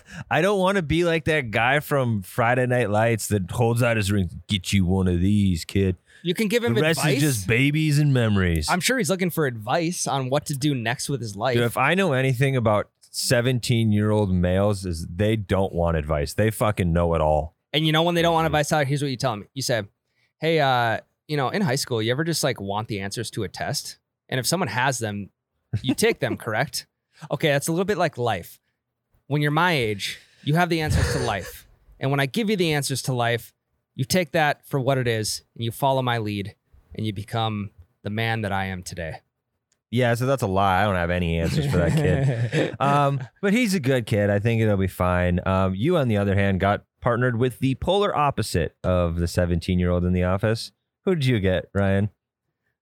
I don't want to be like that guy from Friday Night Lights that holds out his ring. Get you one of these, kid. You can give him The rest advice. is just babies and memories. I'm sure he's looking for advice on what to do next with his life. Dude, if I know anything about seventeen-year-old males, is they don't want advice. They fucking know it all. And you know when they don't want advice out, here's what you tell them. You say, hey, uh, you know, in high school, you ever just like want the answers to a test? And if someone has them, you take them, correct? Okay, that's a little bit like life. When you're my age, you have the answers to life. And when I give you the answers to life, you take that for what it is and you follow my lead and you become the man that I am today. Yeah, so that's a lie. I don't have any answers for that kid. Um, but he's a good kid. I think it'll be fine. Um, you, on the other hand, got partnered with the polar opposite of the seventeen-year-old in the office. Who did you get, Ryan?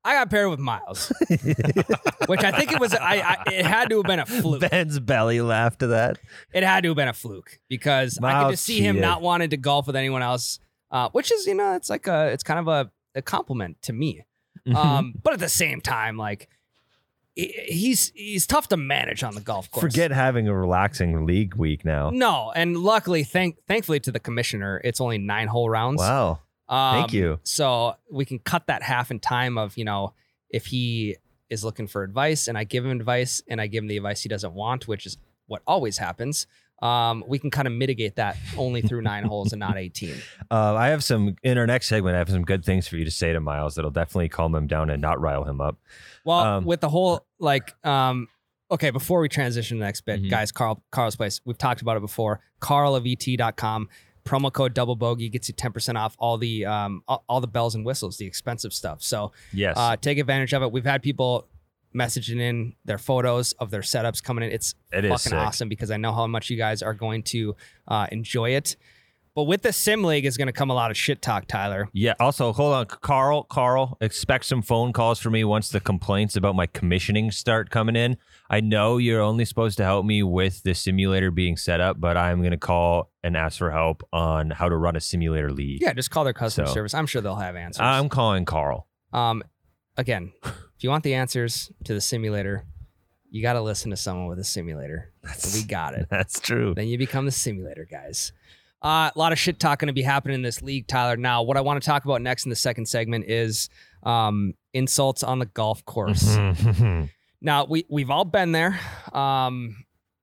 I got paired with Miles, which I think it was. I, I it had to have been a fluke. Ben's belly laughed to that. It had to have been a fluke because I could Miles just see him cheated. not wanting to golf with anyone else, uh, which is you know it's like a it's kind of a, a compliment to me. Um, but at the same time, like he- he's he's tough to manage on the golf course. Forget having a relaxing league week now. No, and luckily, thank thankfully to the commissioner, it's only nine hole rounds. Wow. Um, Thank you. So we can cut that half in time of, you know, if he is looking for advice and I give him advice and I give him the advice he doesn't want, which is what always happens. Um, we can kind of mitigate that only through nine holes and not eighteen. Uh, I have some, in our next segment, I have some good things for you to say to Miles that'll definitely calm him down and not rile him up. Well, Um, with the whole, like, um, okay, before we transition to the next bit, Mhm. guys, Carl, Carl's Place, we've talked about it before, carl of e t dot com. Promo code double bogey gets you ten percent off all the um all, all the bells and whistles, the expensive stuff. So Yes. uh, take advantage of it. We've had people messaging in their photos of their setups coming in. It's It is fucking sick. awesome because I know how much you guys are going to uh, enjoy it. But with the Sim League is going to come a lot of shit talk, Tyler. Yeah. Also, hold on, Carl. Carl, expect some phone calls from me once the complaints about my commissioning start coming in. I know you're only supposed to help me with the simulator being set up, but I'm going to call and ask for help on how to run a simulator league. Yeah, just call their customer So- service. I'm sure they'll have answers. I'm calling Carl. Um, again, if you want the answers to the simulator, you got to listen to someone with a simulator. We got it. That's true. Then you become the simulator guys. Uh, a lot of shit talk going to be happening in this league, Tyler. Now, what I want to talk about next in the second segment is um, insults on the golf course. Now, we, we've all been there. Um,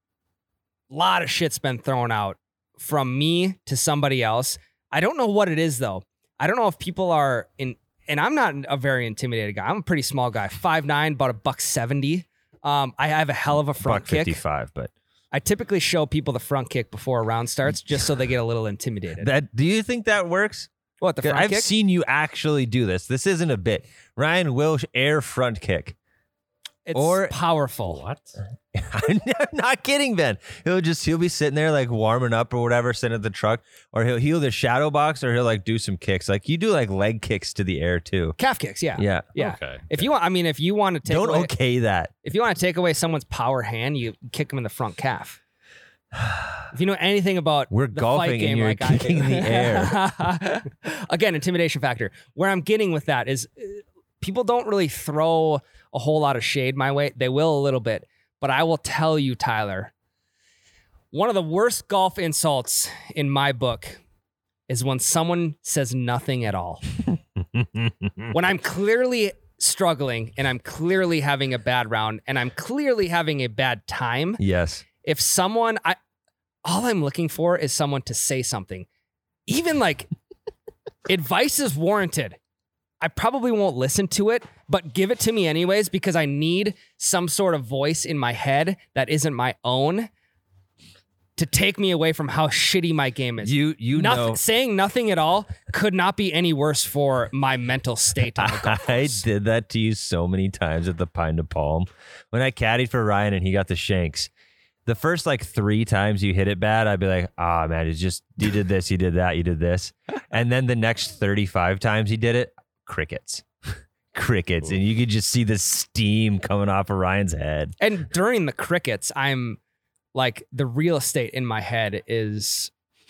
a lot of shit's been thrown out from me to somebody else. I don't know what it is, though. I don't know if people are in, and I'm not a very intimidated guy. I'm a pretty small guy, five nine, about a buck seventy. Um, I have a hell of a front Buck kick. fifty-five, but I typically show people the front kick before a round starts just so they get a little intimidated. that do you think that works? What, the front I've kick? seen you actually do this. This isn't a bit. Ryan will air front kick. It's or- powerful. What? I'm not kidding, Ben. He'll just he'll be sitting there like warming up or whatever, sitting at the truck, or he'll he'll either shadow box or he'll like do some kicks. Like you do like leg kicks to the air too. Calf kicks, yeah. Yeah. Yeah. Okay. If you want, I mean, if you want to take Don't away, okay that. if you want to take away someone's power hand, you kick them in the front calf. If you know anything about We're the golfing fight and game you're like I kicking do. the air. Again, intimidation factor. Where I'm getting with that is uh, people don't really throw a whole lot of shade my way. They will a little bit, but I will tell you, Tyler, one of the worst golf insults in my book is when someone says nothing at all. When I'm clearly struggling and I'm clearly having a bad round and I'm clearly having a bad time, Yes. if someone, I, all I'm looking for is someone to say something. Even like advice is warranted. I probably won't listen to it, but give it to me anyways because I need some sort of voice in my head that isn't my own to take me away from how shitty my game is. You you Nothing, know saying nothing at all could not be any worse for my mental state on the golf I course. did that to you so many times at the Pine to Palm when I caddied for Ryan and he got the shanks. The first like three times you hit it bad, I'd be like, ah, man, it's just, you did this, you did that, you did this. And then the next thirty-five times he did it, crickets. Crickets. And you could just see the steam coming off of Ryan's head. And during the crickets, I'm like, the real estate in my head is,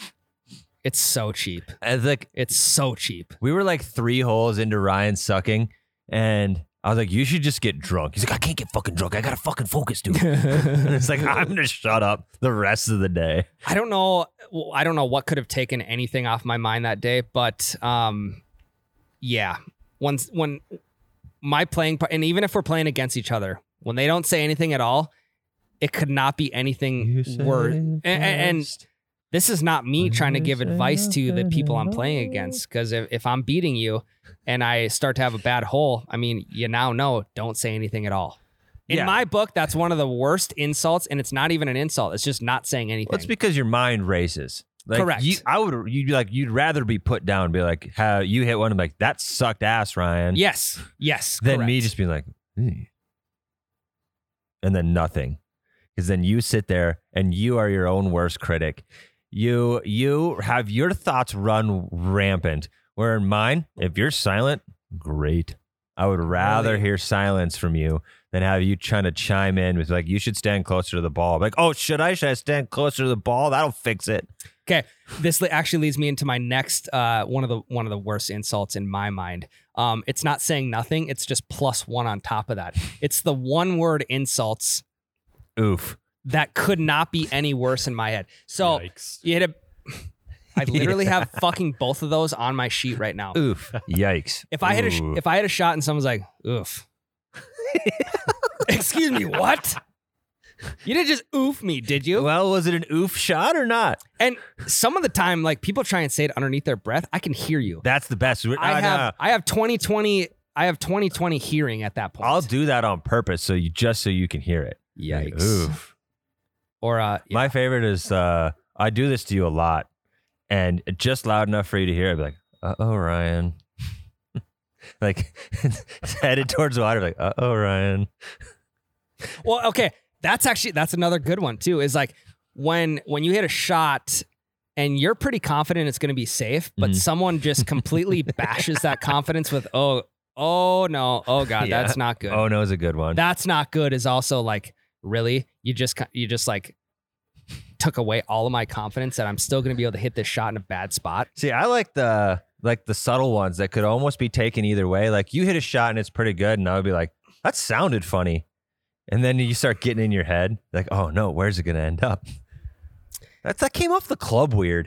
it's so cheap. And like, It's so cheap. we were like three holes into Ryan sucking, and I was like, you should just get drunk. He's like, I can't get fucking drunk. I gotta fucking focus, dude. And it's like, I'm gonna shut up the rest of the day. I don't know. well, I don't know what could have taken anything off my mind that day, but um, yeah. Once when my playing part, and even if we're playing against each other, when they don't say anything at all, it could not be anything worse. And, and this is not me trying to give advice to the people I'm playing against, because if, if I'm beating you and I start to have a bad hole, I mean, you now know, don't say anything at all. In Yeah. my book, that's one of the worst insults, and it's not even an insult. It's just not saying anything. Well, it's because your mind races. Like, Correct. You, I would. You'd be like, you'd rather be put down, and be like, how you hit one, and be like, that sucked ass, Ryan. Yes. Yes. Than correct. me just being like, "Eh." And then nothing, because then you sit there and you are your own worst critic. You you have your thoughts run rampant. Where in mine, if you're silent, great. I would rather Really? hear silence from you than have you trying to chime in with like, you should stand closer to the ball. Like, oh, should I? Should I stand closer to the ball? That'll fix it. Okay, this li- actually leads me into my next uh, one of the one of the worst insults in my mind. Um, it's not saying nothing; it's just plus one on top of that. It's the one word insults Oof. that could not be any worse in my head. So Yikes. you hit a. I literally have fucking both of those on my sheet right now. Oof. Yikes. If I hit a sh- Ooh. if I hit a shot and someone's like, "Oof," excuse me, what? You didn't just oof me, did you? Well, was it an oof shot or not? And some of the time, like people try and say it underneath their breath, I can hear you. That's the best. I Uh, have no. I have twenty twenty I have twenty twenty hearing at that point. I'll do that on purpose so you just so you can hear it. Like, Yikes. oof. Or uh yeah. My favorite is uh I do this to you a lot, and just loud enough for you to hear. I'd be like, uh oh, Ryan. Like headed towards the water, like, uh oh, Ryan. Well, okay. That's actually that's another good one too. Is like when when you hit a shot and you're pretty confident it's gonna be safe, but Mhm. someone just completely bashes that confidence with oh oh no, oh god, Yeah. that's not good. Oh no, is a good one. That's not good is also like, really? You just you just like took away all of my confidence that I'm still gonna be able to hit this shot in a bad spot. See, I like the like the subtle ones that could almost be taken either way. Like you hit a shot and it's pretty good, and I would be like, that sounded funny. And then you start getting in your head, like, oh no, where's it gonna end up? That's that came off the club weird.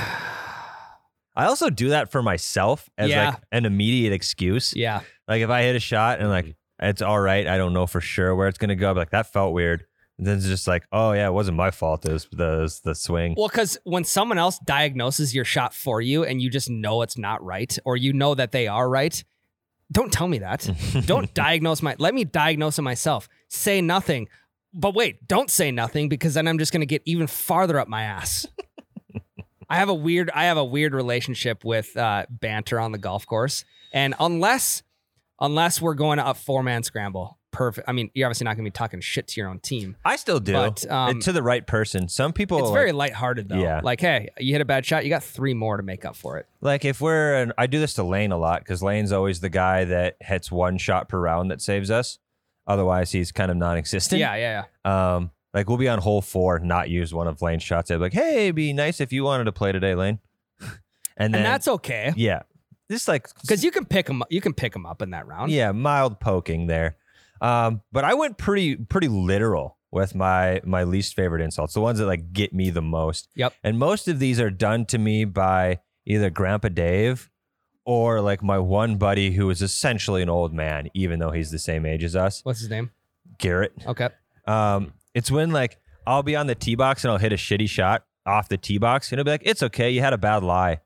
I also do that for myself as Yeah. like an immediate excuse. Yeah. Like if I hit a shot and like it's all right, I don't know for sure where it's gonna go. But like that felt weird. And then it's just like, oh yeah, it wasn't my fault. It was the it was the swing. Well, because when someone else diagnoses your shot for you and you just know it's not right, or you know that they are right, don't tell me that. Don't diagnose my. Let me diagnose it myself. Say nothing. But wait, don't say nothing because then I'm just going to get even farther up my ass. I have a weird. I have a weird relationship with uh, banter on the golf course, and unless unless we're going to a four man scramble, perfect. I mean, you're obviously not going to be talking shit to your own team. I still do. But, um, to the right person. Some people It's like, very lighthearted though. Yeah. Like, hey, you hit a bad shot, you got three more to make up for it. like if we're an, I do this to Lane a lot because Lane's always the guy that hits one shot per round that saves us. Otherwise, he's kind of non-existent. Yeah, yeah, yeah. Um, like we'll be on hole four, not use one of Lane's shots. I'd be like, hey, it'd be nice if you wanted to play today, Lane. and then And that's okay yeah, just like because you can pick them. You can pick them up in that round. yeah, mild poking there. Um, but I went pretty pretty literal with my my least favorite insults, the ones that like get me the most. Yep. And most of these are done to me by either Grandpa Dave or like my one buddy who is essentially an old man, even though he's the same age as us, What's his name? Garrett. Okay. Um, it's when like I'll be on the tee box and I'll hit a shitty shot off the tee box and it'll be like, it's okay, you had a bad lie.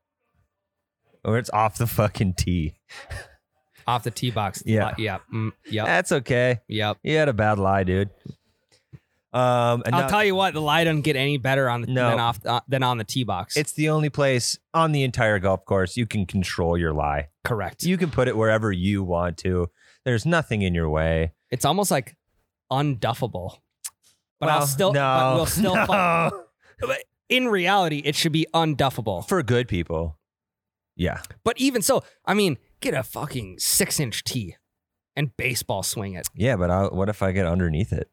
Or it's off the fucking tee. Off the tee box. Yeah. Yeah. Mm, yep. That's okay. Yep. You had a bad lie, dude. Um, and I'll now- tell you what, the lie doesn't get any better on the No. than off uh, than on the tee box. it's the only place on the entire golf course you can control your lie. correct. You can put it wherever you want to. There's nothing in your way. It's almost like unduffable. But I'll Well, still. no, But we'll still. no. Fight. But in reality, it should be unduffable. For good people. Yeah. But even so, I mean, get a fucking six inch tee and baseball swing it. Yeah, but I, what if I get underneath it?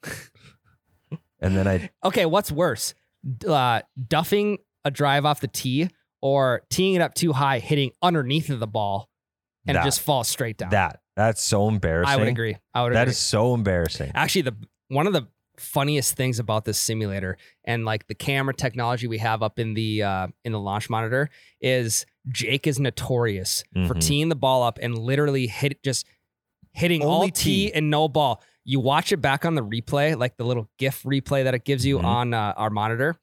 And then I Okay, what's worse? D- Uh, duffing a drive off the tee or teeing it up too high, hitting underneath of the ball and That. it just falls straight down. that that's so embarrassing. I would agree. I would That agree. is so embarrassing. Actually, the one of the funniest things about this simulator and like the camera technology we have up in the uh, in the launch monitor is Jake is notorious for Mhm. teeing the ball up and literally hit just hitting all Only tee tee. and no ball. You watch it back on the replay, like the little GIF replay that it gives you Mhm. on uh, our monitor.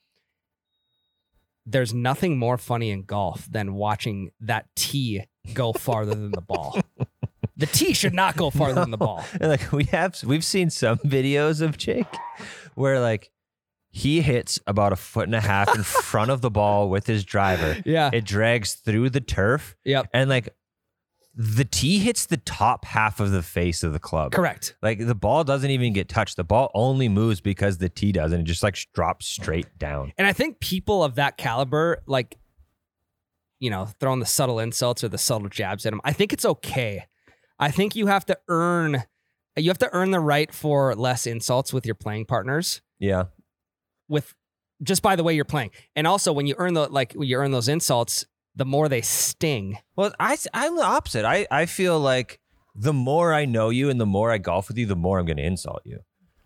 There's nothing more funny in golf than watching that tee go farther than the ball. The tee should not go farther than the ball. And like we have we've seen some videos of Jake where like he hits about a foot and a half in front of the ball with his driver. Yeah. It drags through the turf Yep. and like the tee hits the top half of the face of the club. Correct. Like the ball doesn't even get touched. The ball only moves because the tee does, and it just like drops straight down. And I think people of that caliber, like, you know, throwing the subtle insults or the subtle jabs at them, I think it's okay. I think you have to earn you have to earn the right for less insults with your playing partners. Yeah. With just by the way you're playing. And also when you earn the like when you earn those insults, the more they sting. Well, I, I'm the opposite. I, I feel like the more I know you and the more I golf with you, the more I'm going to insult you.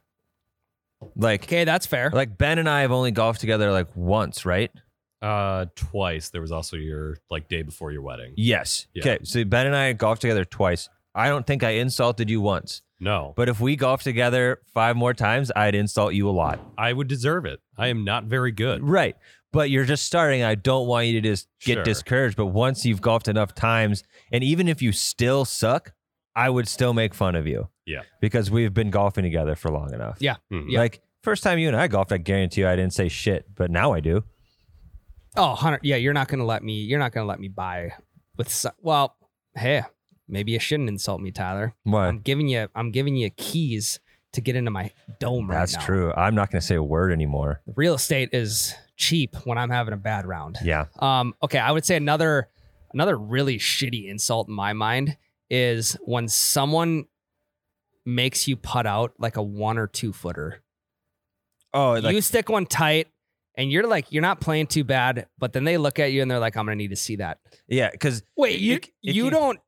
Like, Okay, that's fair. like Ben and I have only golfed together like once, right? Uh, twice. There was also your like day before your wedding. Yes. Yeah. Okay. So Ben and I golfed together twice. I don't think I insulted you once. No, But if we golf together five more times, I'd insult you a lot. I would deserve it. I am not very good. Right. But you're just starting. I don't want you to just get Sure. discouraged. But once you've golfed enough times, and even if you still suck, I would still make fun of you. Yeah. Because we've been golfing together for long enough. Yeah. Mhm. Yeah. Like, first time you and I golfed, I guarantee you I didn't say shit. But now I do. Oh, Hunter, yeah, you're not gonna let me. You're not gonna let me buy with. So, well, hey, maybe you shouldn't insult me, Tyler. Why? I'm giving you. I'm giving you keys to get into my dome right That's now. true. I'm not going to say a word anymore. Real estate is cheap when I'm having a bad round. Yeah. Um. Okay, I would say another another really shitty insult in my mind is when someone makes you putt out like a one or two footer. Oh, like, you stick one tight. And you're like, you're not playing too bad, but then they look at you and they're like, I'm gonna need to see that. yeah. Because Wait, you If- if you you- don't.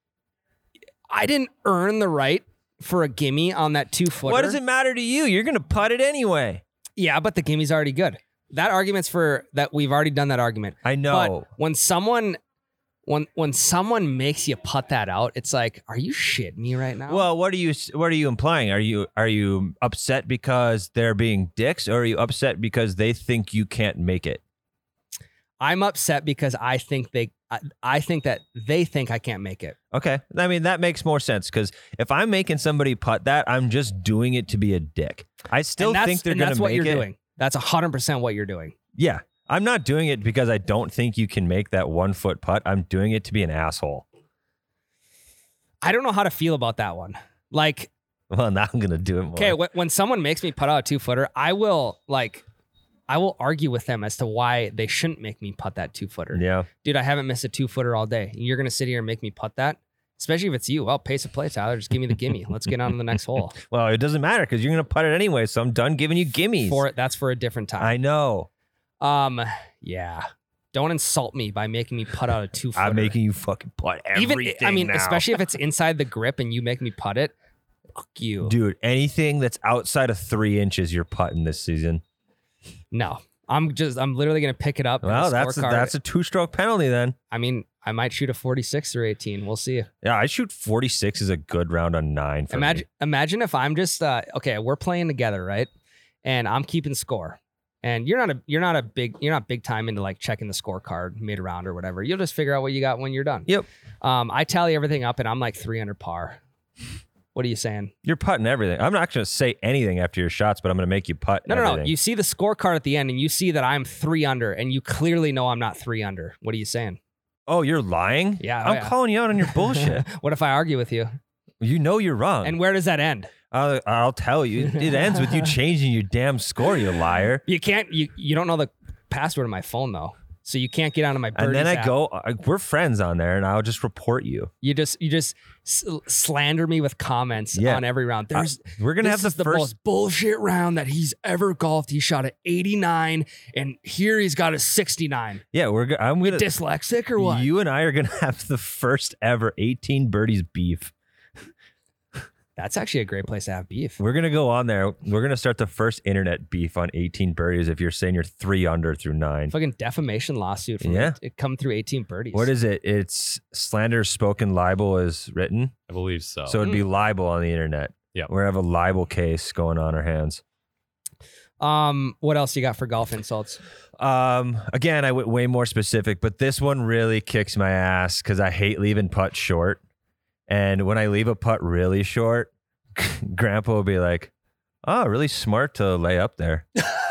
I didn't earn the right for a gimme on that two footer. what does it matter to you? You're going to putt it anyway. Yeah, but the gimme's already good. That argument's for that. We've already done that argument. I know. But when someone, when when someone makes you putt that out, it's like, are you shitting me right now? Well, what are you what are you implying? Are you are you upset because they're being dicks, or are you upset because they think you can't make it? I'm upset because I think they, I, I think that they think I can't make it. Okay, I mean that makes more sense because if I'm making somebody putt that, I'm just doing it to be a dick. I still And that's- think they're and going that's to what make you're it. doing. That's a hundred percent what you're doing. Yeah, I'm not doing it because I don't think you can make that one foot putt. I'm doing it to be an asshole. I don't know how to feel about that one. Like, Well, now I'm going to do it more. okay, when, when someone makes me put out a two footer, I will like, I will argue with them as to why they shouldn't make me putt that two footer. Yeah. Dude, I haven't missed a two footer all day. You're gonna sit here and make me putt that, especially if it's you. Well, pace of play, Tyler. Just give me the gimme. Let's get on to the next hole. Well, it doesn't matter because you're going to putt it anyway. So I'm done giving you gimmies. For it, that's for a different time. I know. Um, yeah. Don't insult me by making me putt out a two footer. I'm making you fucking putt everything. Even I mean, now. especially if it's inside the grip and you make me putt it. Fuck you. Dude, anything that's outside of three inches, you're putting this season. No. I'm just I'm literally gonna pick it up. in Well, the that's a, scorecard. that's a two stroke penalty then. I mean, I might shoot a forty-six or eighteen. We'll see. Yeah, I shoot forty-six is a good round on nine. For Imagine me. imagine if I'm just uh okay, we're playing together, right? And I'm keeping score. And you're not a you're not a big you're not big time into like checking the scorecard mid round or whatever. You'll just figure out what you got when you're done. Yep. Um, I tally everything up and I'm like three under par. What are you saying? You're putting everything. I'm not going to say anything after your shots, but I'm going to make you putt. No, no, no. everything. You see the scorecard at the end and you see that I'm three under and you clearly know I'm not three under. What are you saying? Oh, you're lying? Yeah, oh, I'm yeah. calling you out on your bullshit. What if I argue with you? You know you're wrong. And where does that end? I'll, I'll tell you. It ends with you changing your damn score, you liar. You can't you you don't know the password of my phone though. So you can't get onto my birdies And then I app. go, uh, we're friends on there, and I'll just report you. You just you just s- slander me with comments Yeah. on every round. There's We're going to this have is the the first. most bullshit round that he's ever golfed. He shot at eighty-nine, and here he's got a sixty-nine. Yeah, we're. go- I'm going to. Dyslexic or what? You and I are going to have the first ever eighteen birdies beef. That's actually a great place to have beef. We're going to go on there. We're going to start the first internet beef on eighteen birdies if you're saying you're three under through nine. Fucking defamation lawsuit. From Yeah. it, it come through eighteen birdies. What is it? It's slander spoken libel is written. I believe so. So it'd be libel on the internet. Yep. We have a libel case going on our hands. Um, what else you got for golf insults? Um, again, I went way more specific, but this one really kicks my ass because I hate leaving putts short. And when I leave a putt really short, Grandpa will be like, "Oh, really smart to lay up there."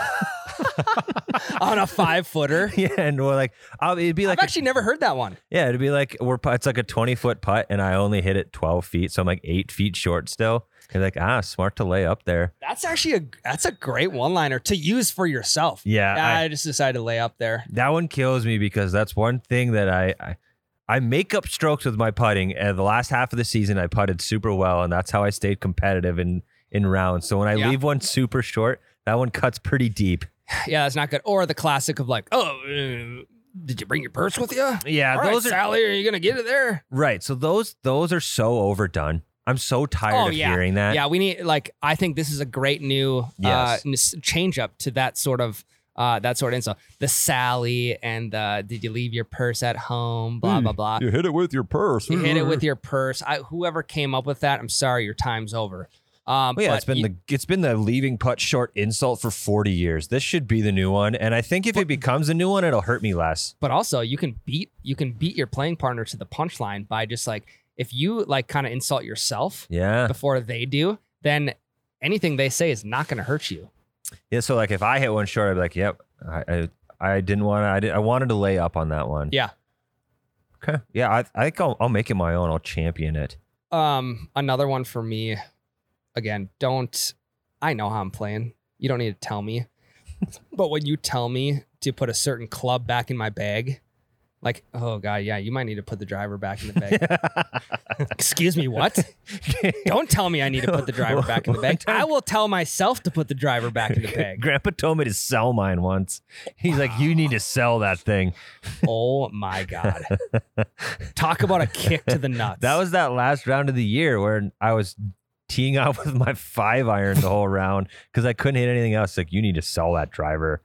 On a five footer. Yeah, and we're like, I'll, it'd be like, I've a- actually never heard that one. yeah, it'd be like we're pu- it's like a twenty foot putt, and I only hit it twelve feet, so I'm like eight feet short still. You're like, ah, smart to lay up there. That's actually a that's a great one liner to use for yourself. Yeah, I, I- just decided to lay up there. That one kills me because that's one thing that I, I I make up strokes with my putting, and the last half of the season I putted super well, and that's how I stayed competitive in in rounds. So when I Yeah. leave one super short, that one cuts pretty deep. Yeah, that's not good. Or the classic of like, oh, uh, did you bring your purse with you? Yeah, All right, those are Sally, are you gonna get it there? right. So those those are so overdone. I'm so tired Oh, of yeah. hearing that. Yeah, we need like I think this is a great new Yes. uh, n- change up to that sort of uh, that sort of insult. The Sally and the did you leave your purse at home? Blah blah blah. You hit it with your purse. You hit it with your purse. I, whoever came up with that, I'm sorry, your time's over. Um, Well, yeah, but it's been you- the it's been the leaving putt short insult for forty years. This should be the new one, and I think if it becomes a new one, it'll hurt me less. but also you can beat you can beat your playing partner to the punchline by just like if you like kind of insult yourself Yeah, before they do, then anything they say is not going to hurt you. yeah. So like, if I hit one short, I'd be like, "Yep, I I, I didn't want to. I, did, I wanted to lay up on that one." Yeah. Okay. Yeah, I, I think I'll, I'll make it my own. I'll champion it. Um, another one for me. Again, don't. I know how I'm playing. You don't need to tell me. But when you tell me to put a certain club back in my bag, like, oh god, yeah, you might need to put the driver back in the bag. Excuse me, what? Don't tell me I need to put the driver back in the bag. I will tell myself to put the driver back in the bag. Grandpa told me to sell mine once. He's like, "You need to sell that thing." Oh my god! Talk about a kick to the nuts. That was that last round of the year where I was teeing off with my five iron the whole round because I couldn't hit anything else. Like, you need to sell that driver.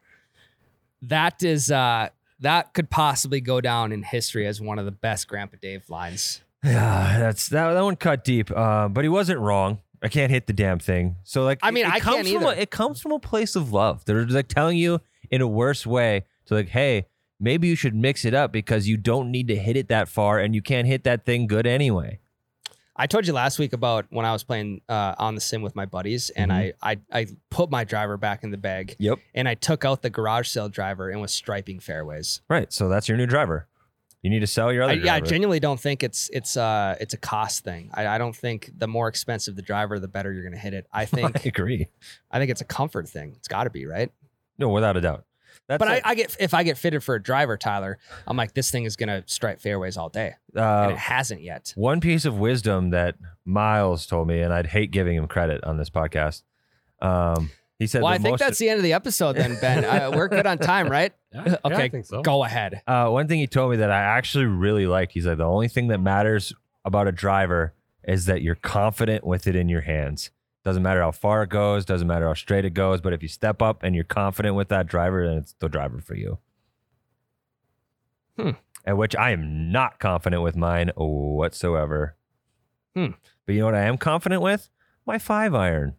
that is uh that could possibly go down in history as one of the best Grandpa Dave lines. Yeah, that's that. That one cut deep, uh, but he wasn't wrong. I can't hit the damn thing. So like, I mean, it, it I comes can't from either. A, it comes from a place of love. They're like telling you in a worse way to like, hey, maybe you should mix it up because you don't need to hit it that far, and you can't hit that thing good anyway. I told you last week about when I was playing uh, on the sim with my buddies, and Mhm. I, I I put my driver back in the bag, Yep. and I took out the garage sale driver and was striping fairways. Right. So that's your new driver. You need to sell your other I, yeah, I driver. genuinely don't think it's it's uh it's a cost thing. I, I don't think the more expensive the driver, the better you're gonna hit it. I I think agree. I think it's a comfort thing. It's got to be, right? No, without a doubt. That's But I, like, I get if I get fitted for a driver, Tyler, I'm like, this thing is gonna stripe fairways all day, and uh, it hasn't yet. one piece of wisdom that Miles told me, and I'd hate giving him credit on this podcast. Um, he said, Well, the I think most- that's the end of the episode, then, Ben. uh, we're good on time, right? Yeah, yeah, Okay, I think so. go ahead. Uh, one thing he told me that I actually really liked, he's like, the only thing that matters about a driver is that you're confident with it in your hands. Doesn't matter how far it goes, doesn't matter how straight it goes, but if you step up and you're confident with that driver, then it's the driver for you. Hmm. At which I am not confident with mine whatsoever. Hmm. But you know what I am confident with? My five iron.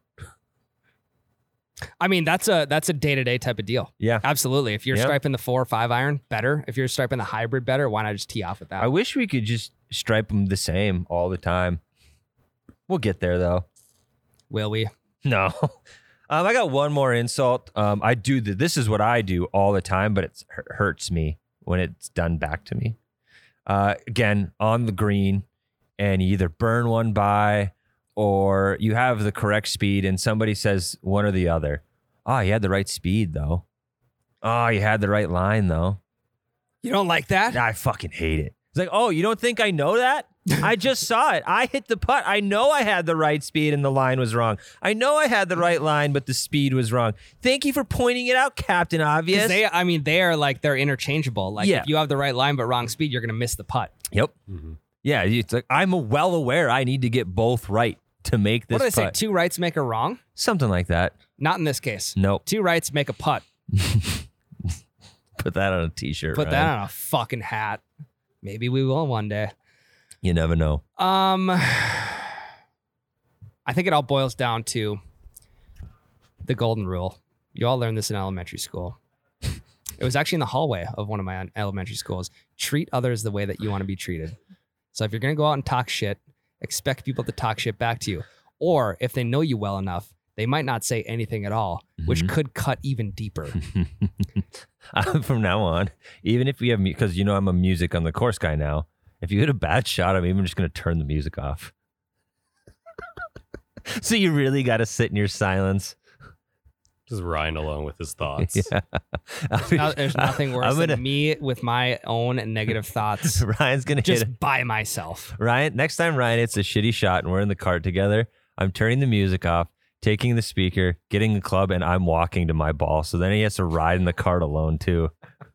I mean, that's a that's a day to day type of deal. Yeah. Absolutely. If you're Yeah. striping the four or five iron, better. If you're striping the hybrid, better. Why not just tee off with that? I wish we could just stripe them the same all the time. We'll get there though. Will we? No. Um, I got one more insult. Um, I do the, this is what I do all the time, but it hurts me when it's done back to me. Uh, again, on the green, and you either burn one by or you have the correct speed, and somebody says one or the other. Oh, you had the right speed though. Oh, you had the right line though. You don't like that? I fucking hate it. It's like, oh, you don't think I know that? I just saw it. I hit the putt. I know I had the right speed and the line was wrong. I know I had the right line, but the speed was wrong. Thank you for pointing it out, Captain 'Cause Obvious. They, I mean, they are like they're interchangeable. Like Yeah. if you have the right line but wrong speed, you're gonna miss the putt. Yep. Mhm. Yeah, it's like I'm well aware I need to get both right to make this What do they say? putt. Two rights make a wrong? Something like that. Not in this case. Nope. Two rights make a putt. Put that on a t-shirt. Put Ryan. that on a fucking hat. Maybe we will one day. You never know. Um, I think it all boils down to the golden rule. You all learned this in elementary school. It was actually in the hallway of one of my elementary schools. Treat others the way that you want to be treated. So if you're going to go out and talk shit, expect people to talk shit back to you. Or if they know you well enough, they might not say anything at all, which Mhm. could cut even deeper. From now on, even if we have, because you know I'm a music on the course guy now. If you hit a bad shot, I'm even just going to turn the music off. So you really got to sit in your silence. Just Ryan alone with his thoughts. Yeah. There's, no- there's nothing worse I'm gonna, than me with my own negative thoughts Ryan's gonna just hit by myself. Ryan. Next time Ryan hits a shitty shot and we're in the cart together, I'm turning the music off, taking the speaker, getting the club, and I'm walking to my ball. So then he has to ride in the cart alone too.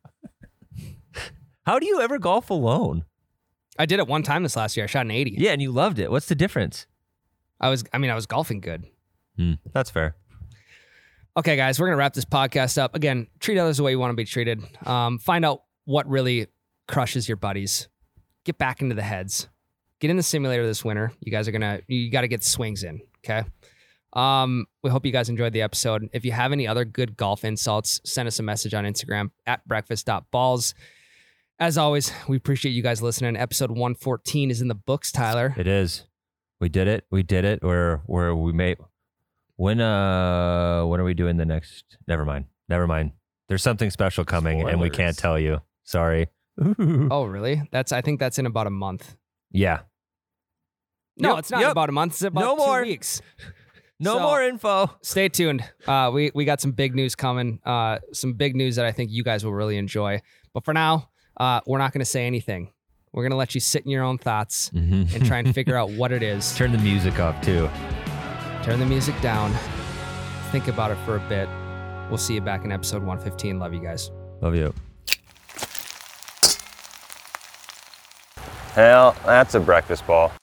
How do you ever golf alone? I did it one time this last year. I shot an eighty. Yeah, and you loved it. What's the difference? I was, I mean, I was golfing good. Hmm, that's fair. Okay, guys, we're going to wrap this podcast up. Again, treat others the way you want to be treated. Um, find out what really crushes your buddies. Get back into the heads. Get in the simulator this winter. You guys are going to, you got to get swings in, okay? Um, we hope you guys enjoyed the episode. If you have any other good golf insults, send us a message on Instagram at breakfast dot balls. As always, we appreciate you guys listening. Episode one fourteen is in the books, Tyler. It is. We did it. We did it. Where where we made. When uh when are we doing the next? Never mind. Never mind. There's something special coming, and we can't Spoilers. tell you. Sorry. Oh, really? That's, I think that's in about a month. Yeah. No, Yep, it's not yep. about a month. It's about No two more. weeks. No So- more info. Stay tuned. Uh, we we got some big news coming. Uh, some big news that I think you guys will really enjoy. But for now, uh, we're not going to say anything. We're going to let you sit in your own thoughts and try and figure out what it is. Turn the music up too. Turn the music down. Think about it for a bit. We'll see you back in episode one fifteen. Love you guys. Love you. Hell, that's a breakfast ball.